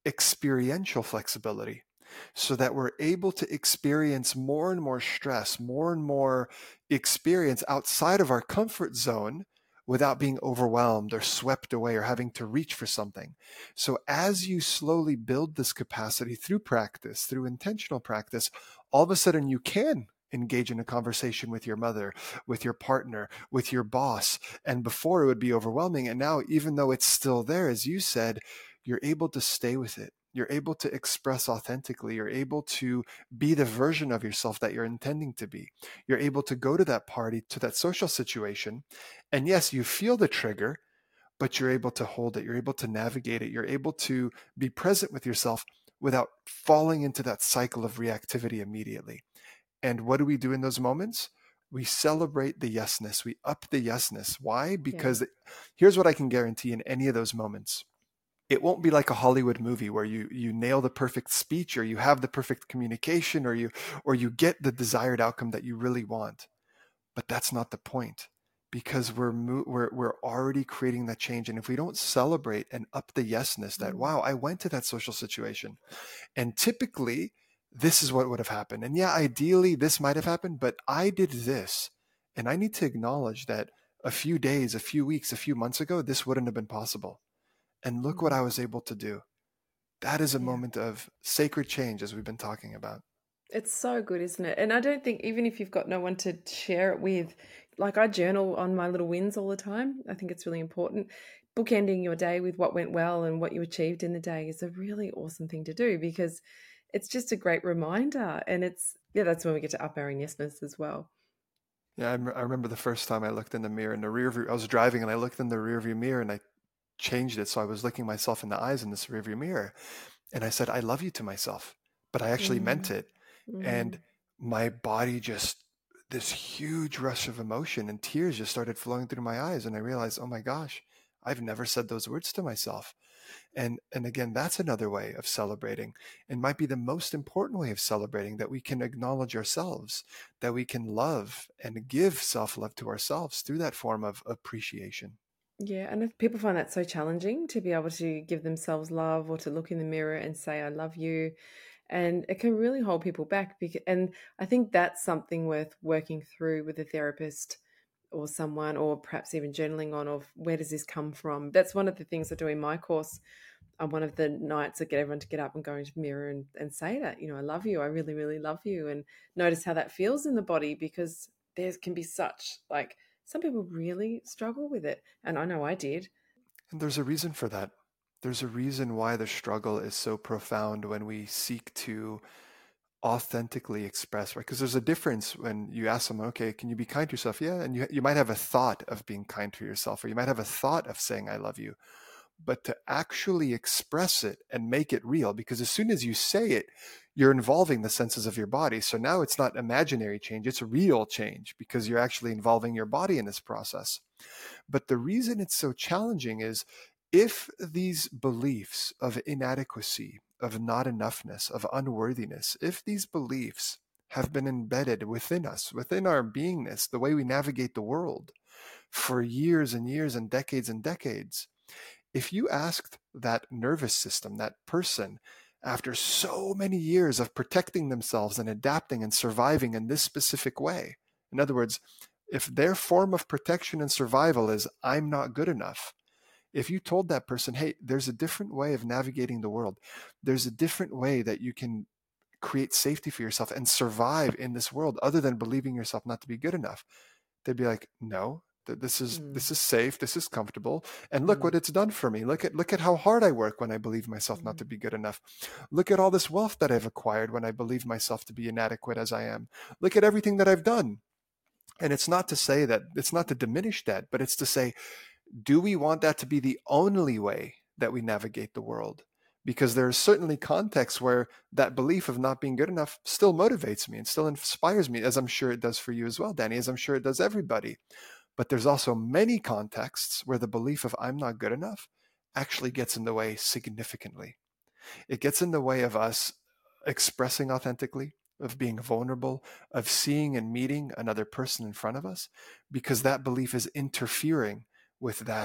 experiential flexibility, so that we're able to experience more and more stress, more and more experience outside of our comfort zone without being overwhelmed or swept away or having to reach for something. So as you slowly build this capacity through practice, through intentional practice, all of a sudden you can engage in a conversation with your mother, with your partner, with your boss. And before it would be overwhelming. And now, even though it's still there, as you said, you're able to stay with it. You're able to express authentically. You're able to be the version of yourself that you're intending to be. You're able to go to that party, to that social situation. And yes, you feel the trigger, but you're able to hold it. You're able to navigate it. You're able to be present with yourself without falling into that cycle of reactivity immediately. And what do we do in those moments? We celebrate the yesness. We up the yesness. Why? Because yeah. Here's what I can guarantee in any of those moments. It won't be like a Hollywood movie where you you nail the perfect speech, or you have the perfect communication, or you or you get the desired outcome that you really want. But that's not the point, because we're we're we're already creating that change. And if we don't celebrate and up the yesness, that, wow, I went to that social situation, and typically this is what would have happened. And yeah, ideally this might have happened, but I did this. And I need to acknowledge that a few days, a few weeks, a few months ago, this wouldn't have been possible. And look what I was able to do. That is a yeah. moment of sacred change, as we've been talking about. It's so good, isn't it? And I don't think, even if you've got no one to share it with, like, I journal on my little wins all the time. I think it's really important. Bookending your day with what went well and what you achieved in the day is a really awesome thing to do, because it's just a great reminder. And it's, yeah, that's when we get to up our yesness as well. Yeah, I, m- I remember the first time I looked in the mirror in the rear view. I was driving and I looked in the rear view mirror and I changed it. So I was looking myself in the eyes in this rearview mirror, and I said, I love you to myself, but I actually mm. meant it. Mm. And my body just, this huge rush of emotion and tears just started flowing through my eyes. And I realized, oh my gosh, I've never said those words to myself. And, and again, that's another way of celebrating, and might be the most important way of celebrating, that we can acknowledge ourselves, that we can love and give self-love to ourselves through that form of appreciation. Yeah, and if people find that so challenging to be able to give themselves love, or to look in the mirror and say, I love you. And it can really hold people back. Because, and I think that's something worth working through with a therapist or someone, or perhaps even journaling on, of where does this come from? That's one of the things I do in my course. On one of the nights, I get everyone to get up and go into the mirror and, and say that, you know, I love you. I really, really love you. And notice how that feels in the body, because there can be such, like, some people really struggle with it. And I know I did. And there's a reason for that. There's a reason why the struggle is so profound when we seek to authentically express, right? Because there's a difference when you ask someone, okay, can you be kind to yourself? Yeah. And you, you might have a thought of being kind to yourself, or you might have a thought of saying, I love you. But to actually express it and make it real, because as soon as you say it, you're involving the senses of your body. So now it's not imaginary change, it's real change, because you're actually involving your body in this process. But the reason it's so challenging is, if these beliefs of inadequacy, of not enoughness, of unworthiness, if these beliefs have been embedded within us, within our beingness, the way we navigate the world for years and years and decades and decades, if you asked that nervous system, that person, after so many years of protecting themselves and adapting and surviving in this specific way, in other words, if their form of protection and survival is, I'm not good enough, if you told that person, hey, there's a different way of navigating the world, there's a different way that you can create safety for yourself and survive in this world other than believing yourself not to be good enough, they'd be like, no. This is mm. this is safe. This is comfortable. And look mm. what it's done for me. Look at look at how hard I work when I believe myself mm. not to be good enough. Look at all this wealth that I've acquired when I believe myself to be inadequate as I am. Look at everything that I've done. And it's not to say that, it's not to diminish that, but it's to say, do we want that to be the only way that we navigate the world? Because there are certainly contexts where that belief of not being good enough still motivates me and still inspires me, as I'm sure it does for you as well, Danny, as I'm sure it does everybody. But there's also many contexts where the belief of I'm not good enough actually gets in the way significantly. It gets in the way of us expressing authentically, of being vulnerable, of seeing and meeting another person in front of us, because that belief is interfering with that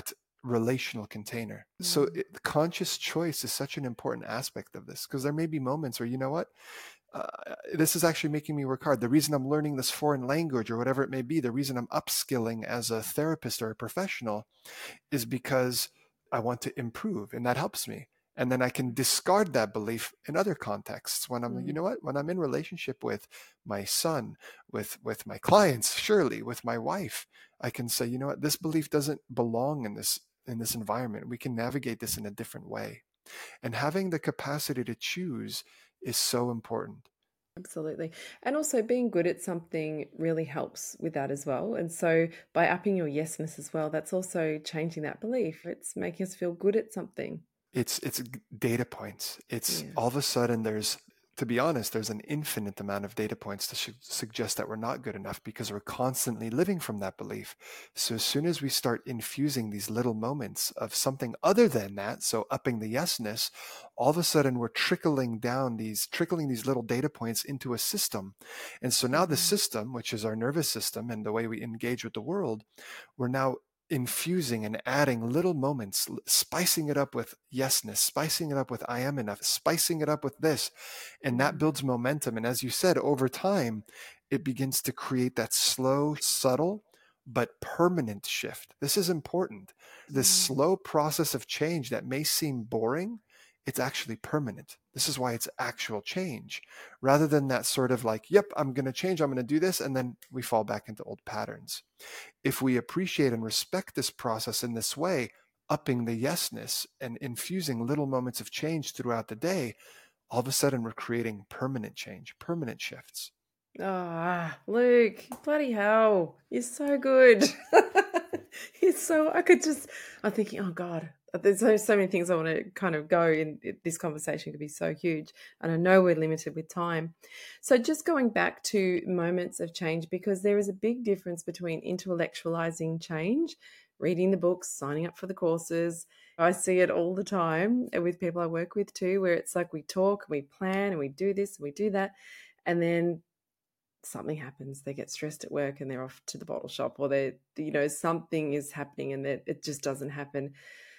relational container. Mm. So it, conscious choice is such an important aspect of this, because there may be moments where, you know what, uh, this is actually making me work hard. The reason I'm learning this foreign language or whatever it may be, the reason I'm upskilling as a therapist or a professional is because I want to improve, and that helps me. And then I can discard that belief in other contexts when I'm, mm. you know what, when I'm in relationship with my son, with, with my clients, surely with my wife, I can say, you know what, this belief doesn't belong in this, in this environment. We can navigate this in a different way. And having the capacity to choose is so important. Absolutely. And also being good at something really helps with that as well. And so by upping your yesness as well, that's also changing that belief. It's making us feel good at something. It's it's data points. It's yeah. all of a sudden there's, to be honest, there's an infinite amount of data points to sh- suggest that we're not good enough, because we're constantly living from that belief. So as soon as we start infusing these little moments of something other than that, so upping the yesness, all of a sudden we're trickling down these, trickling these little data points into a system. And so now mm-hmm. the system, which is our nervous system and the way we engage with the world, we're now infusing and adding little moments, spicing it up with yesness, spicing it up with I am enough, spicing it up with this. And that builds momentum. And as you said, over time, it begins to create that slow, subtle, but permanent shift. This is important. This mm. slow process of change that may seem boring, it's actually permanent. This is why it's actual change, rather than that sort of like, yep, I'm going to change, I'm going to do this, and then we fall back into old patterns. If we appreciate and respect this process in this way, upping the yesness and infusing little moments of change throughout the day, all of a sudden we're creating permanent change, permanent shifts. Ah, oh, Luke, bloody hell, you're so good. You're so, I could just, I'm thinking, oh God, there's so, so many things I want to kind of go in. This conversation could be so huge, and I know we're limited with time. So just going back to moments of change, because there is a big difference between intellectualizing change, reading the books, signing up for the courses. I see it all the time with people I work with too, where it's like we talk, we plan, and we do this and we do that, and then something happens, they get stressed at work and they're off to the bottle shop, or they, you know, something is happening and that it just doesn't happen.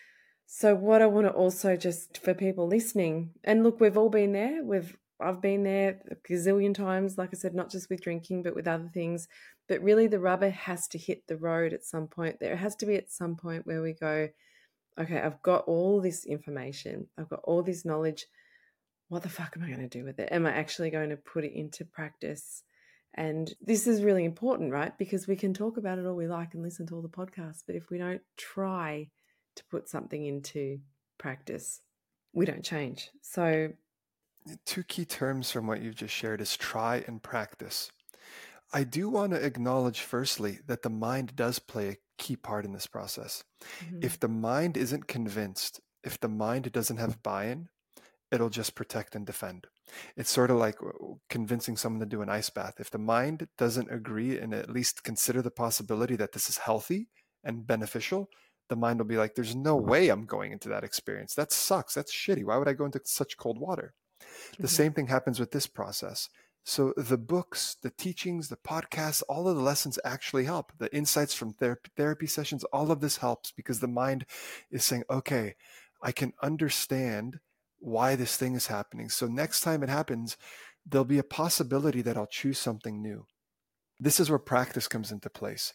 So what I want to also, just for people listening, and look, we've all been there. We've, I've been there a gazillion times, like I said, not just with drinking, but with other things. But really the rubber has to hit the road at some point. There has to be at some point where we go, okay, I've got all this information. I've got all this knowledge. What the fuck am I going to do with it? Am I actually going to put it into practice? And this is really important, right? Because we can talk about it all we like and listen to all the podcasts, but if we don't try to put something into practice, we don't change. So two key terms from what you've just shared is try and practice. I do want to acknowledge firstly that the mind does play a key part in this process. Mm-hmm. If the mind isn't convinced, if the mind doesn't have buy-in, it'll just protect and defend. It's sort of like convincing someone to do an ice bath. If the mind doesn't agree and at least consider the possibility that this is healthy and beneficial, the mind will be like, there's no way I'm going into that experience. That sucks. That's shitty. Why would I go into such cold water? Mm-hmm. The same thing happens with this process. So the books, the teachings, the podcasts, all of the lessons actually help. The insights from ther- therapy sessions, all of this helps because the mind is saying, okay, I can understand why this thing is happening. So next time it happens, there'll be a possibility that I'll choose something new. This is where practice comes into place.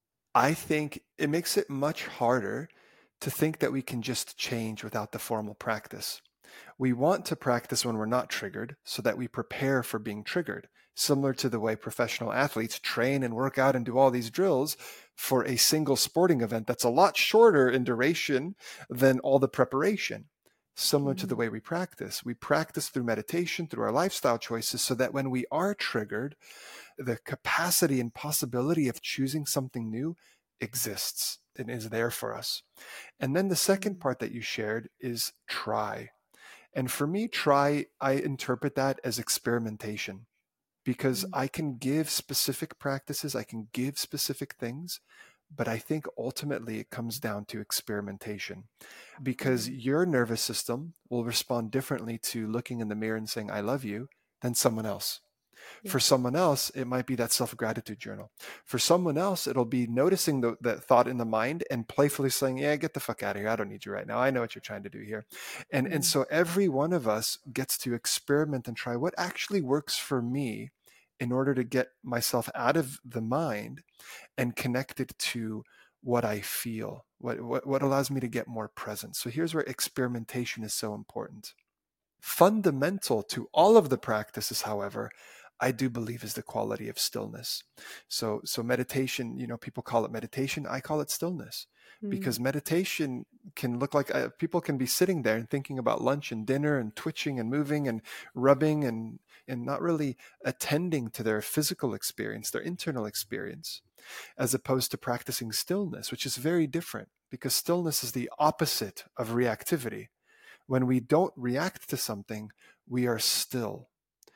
I think it makes it much harder to think that we can just change without the formal practice. We want to practice when we're not triggered so that we prepare for being triggered, similar to the way professional athletes train and work out and do all these drills for a single sporting event that's a lot shorter in duration than all the preparation. Similar to the way we practice. We practice through meditation, through our lifestyle choices, so that when we are triggered, the capacity and possibility of choosing something new exists and is there for us. And then the second part that you shared is try. And for me, try, I interpret that as experimentation, because I can give specific practices, I can give specific things, but I think ultimately it comes down to experimentation, because your nervous system will respond differently to looking in the mirror and saying, I love you, than someone else. Yeah. For someone else, it might be that self-gratitude journal. For someone else, it'll be noticing the, that thought in the mind and playfully saying, yeah, get the fuck out of here. I don't need you right now. I know what you're trying to do here. And, Mm. and so every one of us gets to experiment and try what actually works for me in order to get myself out of the mind and connect it to what I feel, what, what, what allows me to get more present. So here's where experimentation is so important. Fundamental to all of the practices, however, I do believe is the quality of stillness. So, so meditation, you know, people call it meditation. I call it stillness, Mm. because meditation can look like uh, people can be sitting there and thinking about lunch and dinner and twitching and moving and rubbing and, and not really attending to their physical experience, their internal experience, as opposed to practicing stillness, which is very different, because stillness is the opposite of reactivity. When we don't react to something, we are still.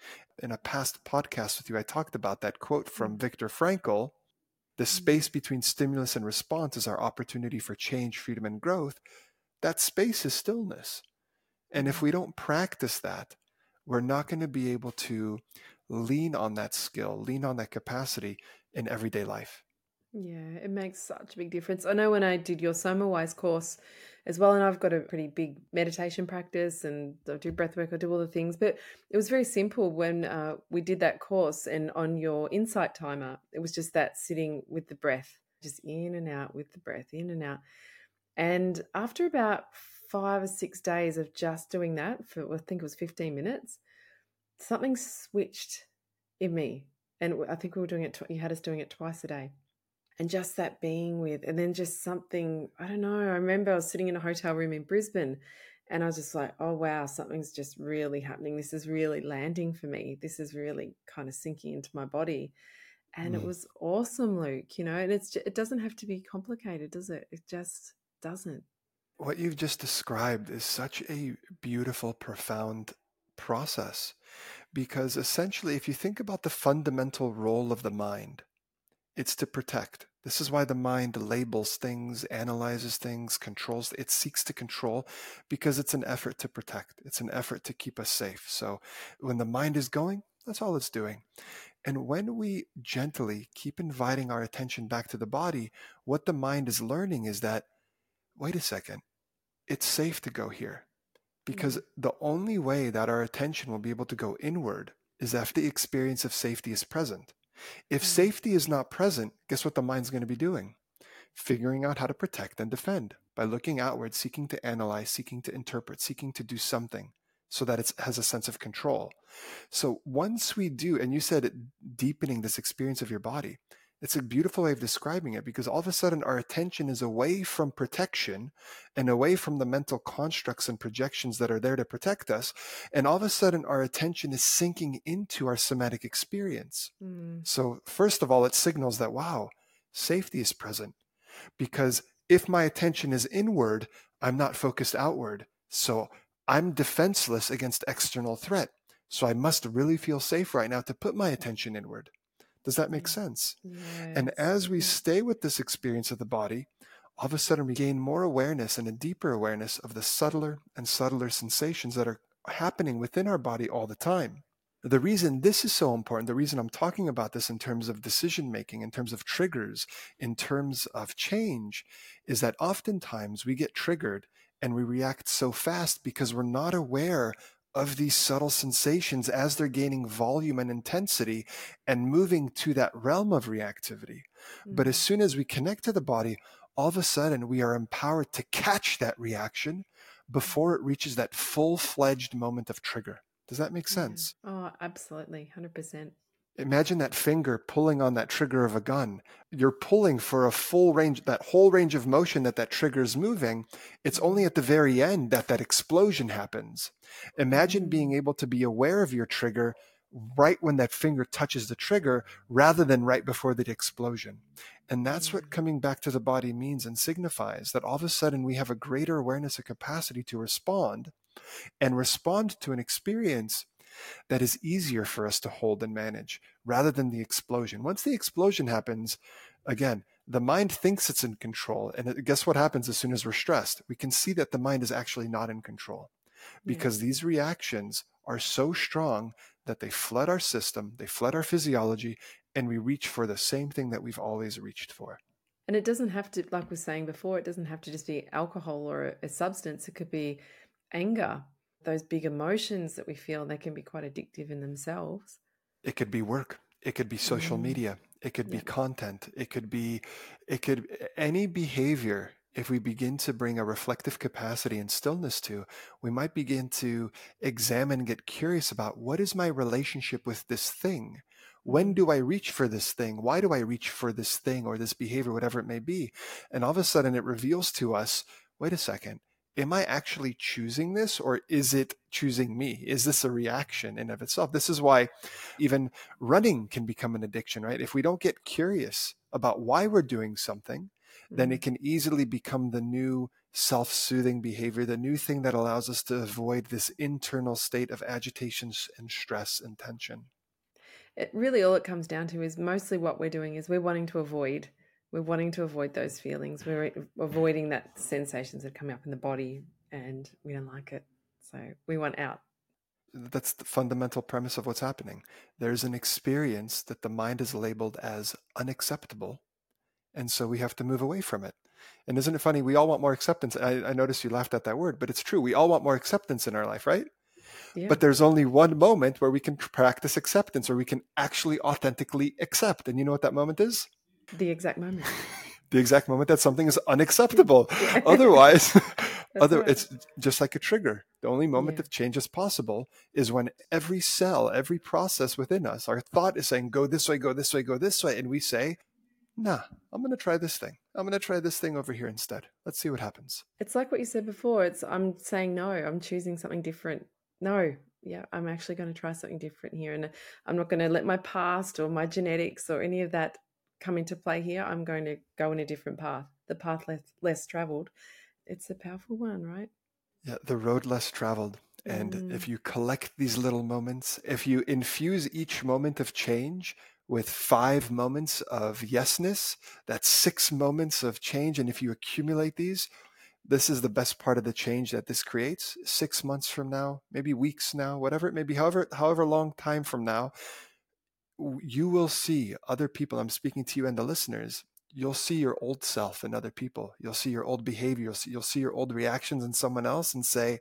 In a past podcast with you, I talked about that quote from Viktor Frankl, the space between stimulus and response is our opportunity for change, freedom, and growth. That space is stillness. And if we don't practice that, we're not going to be able to lean on that skill, lean on that capacity in everyday life. Yeah, it makes such a big difference. I know when I did your Somawise course as well, and I've got a pretty big meditation practice and I do breath work, I do all the things, but it was very simple when uh, we did that course, and on your insight timer, it was just that sitting with the breath, just in and out with the breath, in and out. And after about five or six days of just doing that for, I think it was fifteen minutes, something switched in me. And I think we were doing it, tw- you had us doing it twice a day. And just that being with, and then just something, I don't know, I remember I was sitting in a hotel room in Brisbane and I was just like, oh, wow, something's just really happening. This is really landing for me. This is really kind of sinking into my body. And mm. it was awesome, Luke, you know, and it's it doesn't have to be complicated, does it? It just doesn't. What you've just described is such a beautiful, profound process, because essentially, if you think about the fundamental role of the mind, it's to protect. This is why the mind labels things, analyzes things, controls. It seeks to control because it's an effort to protect. It's an effort to keep us safe. So when the mind is going, that's all it's doing. And when we gently keep inviting our attention back to the body, what the mind is learning is that, wait a second, it's safe to go here. Because mm-hmm. the only way that our attention will be able to go inward is if the experience of safety is present. If safety is not present, guess what the mind's going to be doing? Figuring out how to protect and defend by looking outward, seeking to analyze, seeking to interpret, seeking to do something so that it has a sense of control. So once we do, and you said deepening this experience of your body, it's a beautiful way of describing it, because all of a sudden our attention is away from protection and away from the mental constructs and projections that are there to protect us. And all of a sudden our attention is sinking into our somatic experience. Mm. So first of all, it signals that, wow, safety is present, because if my attention is inward, I'm not focused outward. So I'm defenseless against external threat. So I must really feel safe right now to put my attention inward. Does that make sense? Yes. And as we stay with this experience of the body, all of a sudden we gain more awareness and a deeper awareness of the subtler and subtler sensations that are happening within our body all the time. The reason this is so important, the reason I'm talking about this in terms of decision making, in terms of triggers, in terms of change, is that oftentimes we get triggered and we react so fast because we're not aware of these subtle sensations as they're gaining volume and intensity and moving to that realm of reactivity. Mm-hmm. But as soon as we connect to the body, all of a sudden we are empowered to catch that reaction before it reaches that full-fledged moment of trigger. Does that make sense? Yeah. Oh, absolutely. one hundred percent. Imagine that finger pulling on that trigger of a gun. You're pulling for a full range, that whole range of motion that that trigger is moving. It's only at the very end that that explosion happens. Imagine mm-hmm. being able to be aware of your trigger right when that finger touches the trigger rather than right before the explosion. And that's mm-hmm. what coming back to the body means and signifies, that all of a sudden we have a greater awareness and capacity to respond and respond to an experience that is easier for us to hold and manage rather than the explosion. Once the explosion happens, again, the mind thinks it's in control. And guess what happens as soon as we're stressed? We can see that the mind is actually not in control, because yeah. these reactions are so strong that they flood our system, they flood our physiology, and we reach for the same thing that we've always reached for. And it doesn't have to, like we were saying before, it doesn't have to just be alcohol or a, a substance. It could be anger, those big emotions that we feel. They can be quite addictive in themselves. It could be work. It could be social mm. media. It could yeah. be content. It could be, it could, any behavior. If we begin to bring a reflective capacity and stillness to, we might begin to examine, get curious about, what is my relationship with this thing? When do I reach for this thing? Why do I reach for this thing or this behavior, whatever it may be? And all of a sudden it reveals to us, wait a second, am I actually choosing this, or is it choosing me? Is this a reaction in of itself? This is why even running can become an addiction, right? If we don't get curious about why we're doing something, then it can easily become the new self-soothing behavior, the new thing that allows us to avoid this internal state of agitation and stress and tension. It really, all it comes down to is mostly what we're doing is we're wanting to avoid, we're wanting to avoid those feelings. We're avoiding that sensations that come up in the body, and we don't like it. So we want out. That's the fundamental premise of what's happening. There's an experience that the mind is labeled as unacceptable. And so we have to move away from it. And isn't it funny? We all want more acceptance. I, I noticed you laughed at that word, but it's true. We all want more acceptance in our life, right? Yeah. But there's only one moment where we can practice acceptance, where we can actually authentically accept. And you know what that moment is? The exact moment. The exact moment that something is unacceptable. Yeah. Otherwise, other right. It's just like a trigger. The only moment yeah. of change is possible is when every cell, every process within us, our thought is saying, go this way, go this way, go this way. And we say, nah, I'm going to try this thing. I'm going to try this thing over here instead. Let's see what happens. It's like what you said before. It's I'm saying no. I'm choosing something different. No, yeah, I'm actually going to try something different here. And I'm not going to let my past or my genetics or any of that come into play here. I'm going to go in a different path, the path less, less traveled. It's a powerful one, right? Yeah, the road less traveled. And mm. if you collect these little moments, if you infuse each moment of change with five moments of yesness, that's six moments of change. And if you accumulate these, this is the best part of the change that this creates. Six months from now, maybe weeks now, whatever it may be, however, however long time from now, you will see other people. I'm speaking to you and the listeners. You'll see your old self in other people. You'll see your old behavior. You'll see, you'll see your old reactions in someone else and say,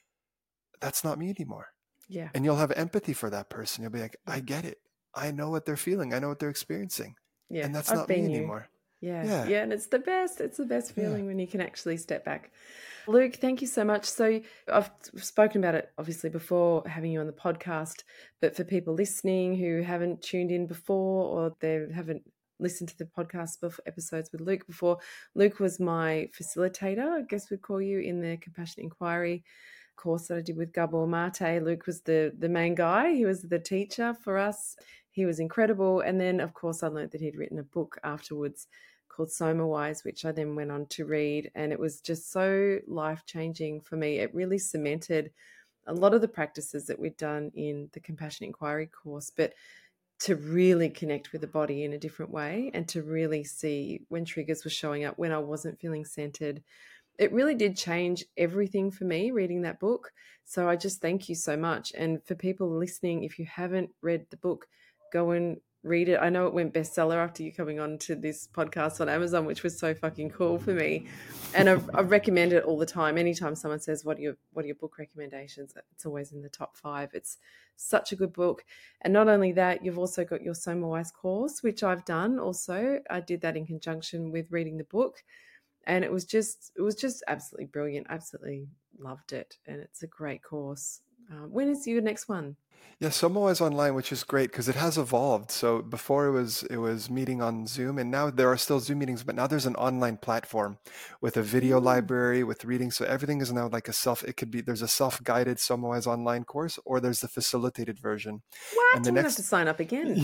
that's not me anymore. Yeah. And you'll have empathy for that person. You'll be like, I get it. I know what they're feeling. I know what they're experiencing. Yeah, and that's I've not me you. anymore. Yeah. yeah. Yeah. And it's the best. It's the best feeling yeah. when you can actually step back. Luke, thank you so much. So I've spoken about it obviously before having you on the podcast, but for people listening who haven't tuned in before or they haven't listened to the podcast before, episodes with Luke before, Luke was my facilitator, I guess we'd call you, in the Compassionate Inquiry course that I did with Gabor Mate. Luke was the the main guy. He was the teacher for us. He was incredible. And then, of course, I learned that he'd written a book afterwards called Soma Wise, which I then went on to read. And it was just so life-changing for me. It really cemented a lot of the practices that we'd done in the Compassionate Inquiry course, but to really connect with the body in a different way and to really see when triggers were showing up, when I wasn't feeling centered. It really did change everything for me reading that book. So I just thank you so much. And for people listening, if you haven't read the book, go and read it. I know it went bestseller after you coming on to this podcast on Amazon, which was so fucking cool for me. And I, I recommend it all the time. Anytime someone says, what are your, what are your book recommendations? It's always in the top five. It's such a good book. And not only that, you've also got your Soma Wise course, which I've done also. I did that in conjunction with reading the book. And it was just, it was just absolutely brilliant. Absolutely loved it. And it's a great course. Um, when is your next one? Yeah, Soma Wise Online, which is great because it has evolved. So before it was it was meeting on Zoom, and now there are still Zoom meetings, but now there's an online platform with a video mm-hmm. library, with reading. So everything is now like a self, it could be, there's a self-guided Soma Wise Online course, or there's the facilitated version. What? And the I'm next... have to sign up again.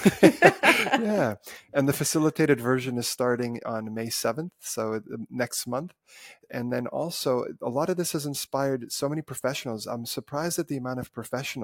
Yeah. And the facilitated version is starting on May seventh, so next month. And then also, a lot of this has inspired so many professionals. I'm surprised at the amount of professionals,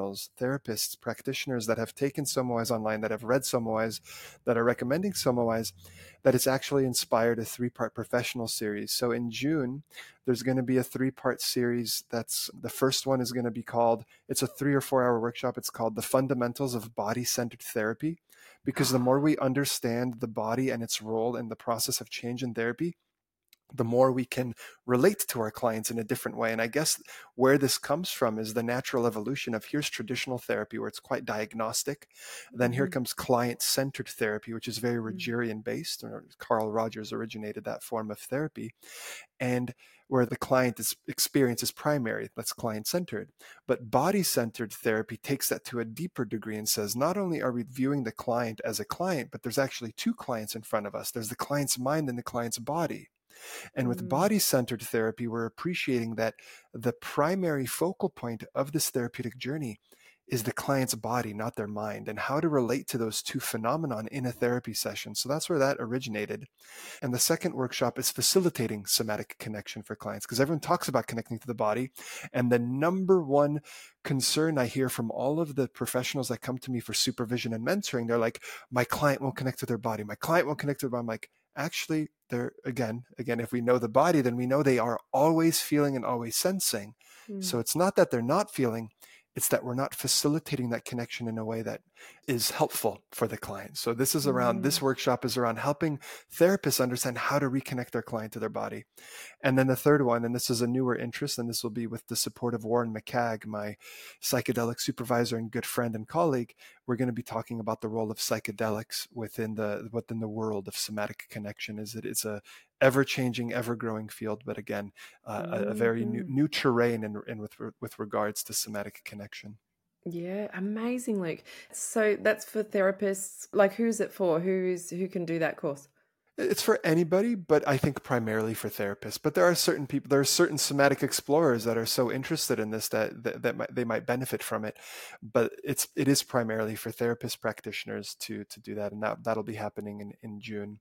therapists, practitioners that have taken SomaWise online, that have read SomaWise, that are recommending SomaWise, that it's actually inspired a three-part professional series. So in June, there's going to be a three-part series. That's the first one is going to be called, it's a three or four hour workshop. It's called The Fundamentals of Body-Centered Therapy, because the more we understand the body and its role in the process of change in therapy, the more we can relate to our clients in a different way. And I guess where this comes from is the natural evolution of here's traditional therapy where it's quite diagnostic. Then here comes client-centered therapy, which is very Rogerian based. Carl Rogers originated that form of therapy. And where the client is, experience is primary, that's client-centered. But body-centered therapy takes that to a deeper degree and says, not only are we viewing the client as a client, but there's actually two clients in front of us. There's the client's mind and the client's body. And with body-centered therapy, we're appreciating that the primary focal point of this therapeutic journey is the client's body, not their mind, and how to relate to those two phenomenon in a therapy session. So that's where that originated. And the second workshop is facilitating somatic connection for clients, because everyone talks about connecting to the body. And the number one concern I hear from all of the professionals that come to me for supervision and mentoring, they're like, my client won't connect to their body. My client won't connect to their body. I'm like, actually, they're again, again, if we know the body, then we know they are always feeling and always sensing. Mm. So it's not that they're not feeling, it's that we're not facilitating that connection in a way that is helpful for the client. So this is around, mm. this workshop is around helping therapists understand how to reconnect their client to their body. And then the third one, and this is a newer interest, and this will be with the support of Warren McCagg, my psychedelic supervisor and good friend and colleague. We're going to be talking about the role of psychedelics within the within the world of somatic connection. Is it it's a ever-changing, ever-growing field, but again, uh, mm-hmm. a, a very new, new terrain in, in with with regards to somatic connection. Yeah, amazing, Luke. So that's for therapists. Like, who's it for? Who's who can do that course? It's for anybody, but I think primarily for therapists. But there are certain people, there are certain somatic explorers that are so interested in this that that, that might, they might benefit from it. But it's it is primarily for therapist practitioners to to do that, and that that'll be happening in, in June.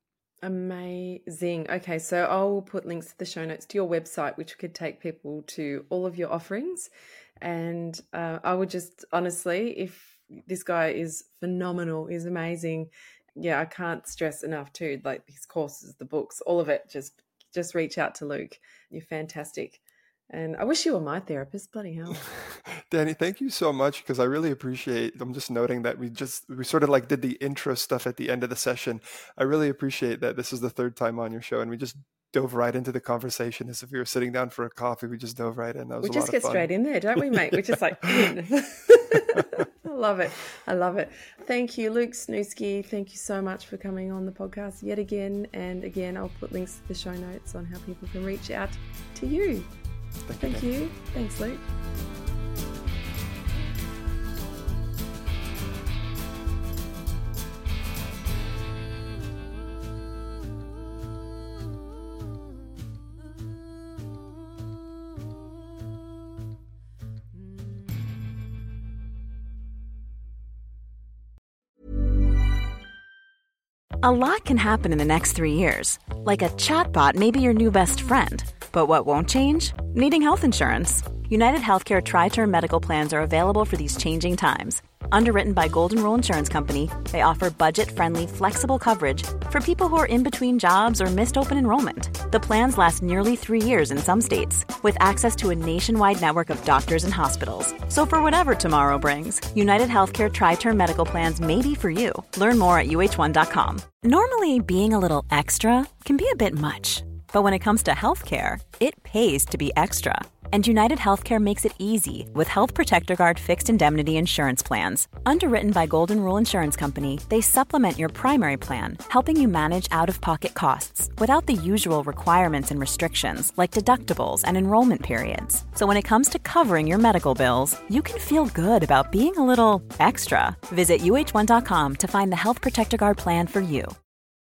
Amazing. Okay, so I'll put links to the show notes to your website, which could take people to all of your offerings. And uh, I would just honestly, if this guy is phenomenal, is amazing. Yeah, I can't stress enough too, like his courses, the books, all of it. Just just reach out to Luke. You're fantastic. And I wish you were my therapist. Bloody hell. Danny, thank you so much, because I really appreciate, I'm just noting that we just, we sort of like did the intro stuff at the end of the session. I really appreciate that this is the third time on your show, and we just dove right into the conversation as if we were sitting down for a coffee. We just dove right in. That was we a lot just get of fun. Straight in there, don't we, mate? We're just like, I love it. I love it. Thank you, Luke Snusky. Thank you so much for coming on the podcast yet again. And again, I'll put links to the show notes on how people can reach out to you. Thank, Thank you. you. Thanks, Luke. A lot can happen in the next three years. Like a chatbot may be your new best friend. But what won't change? Needing health insurance. United Healthcare Tri-Term Medical Plans are available for these changing times. Underwritten by Golden Rule Insurance Company, they offer budget-friendly, flexible coverage for people who are in between jobs or missed open enrollment. The plans last nearly three years in some states, with access to a nationwide network of doctors and hospitals. So for whatever tomorrow brings, United Healthcare Tri-Term Medical Plans may be for you. Learn more at U H one dot com. Normally, being a little extra can be a bit much. But when it comes to healthcare, it pays to be extra. And United Healthcare makes it easy with Health Protector Guard fixed indemnity insurance plans. Underwritten by Golden Rule Insurance Company, they supplement your primary plan, helping you manage out-of-pocket costs without the usual requirements and restrictions like deductibles and enrollment periods. So when it comes to covering your medical bills, you can feel good about being a little extra. Visit U H one dot com to find the Health Protector Guard plan for you.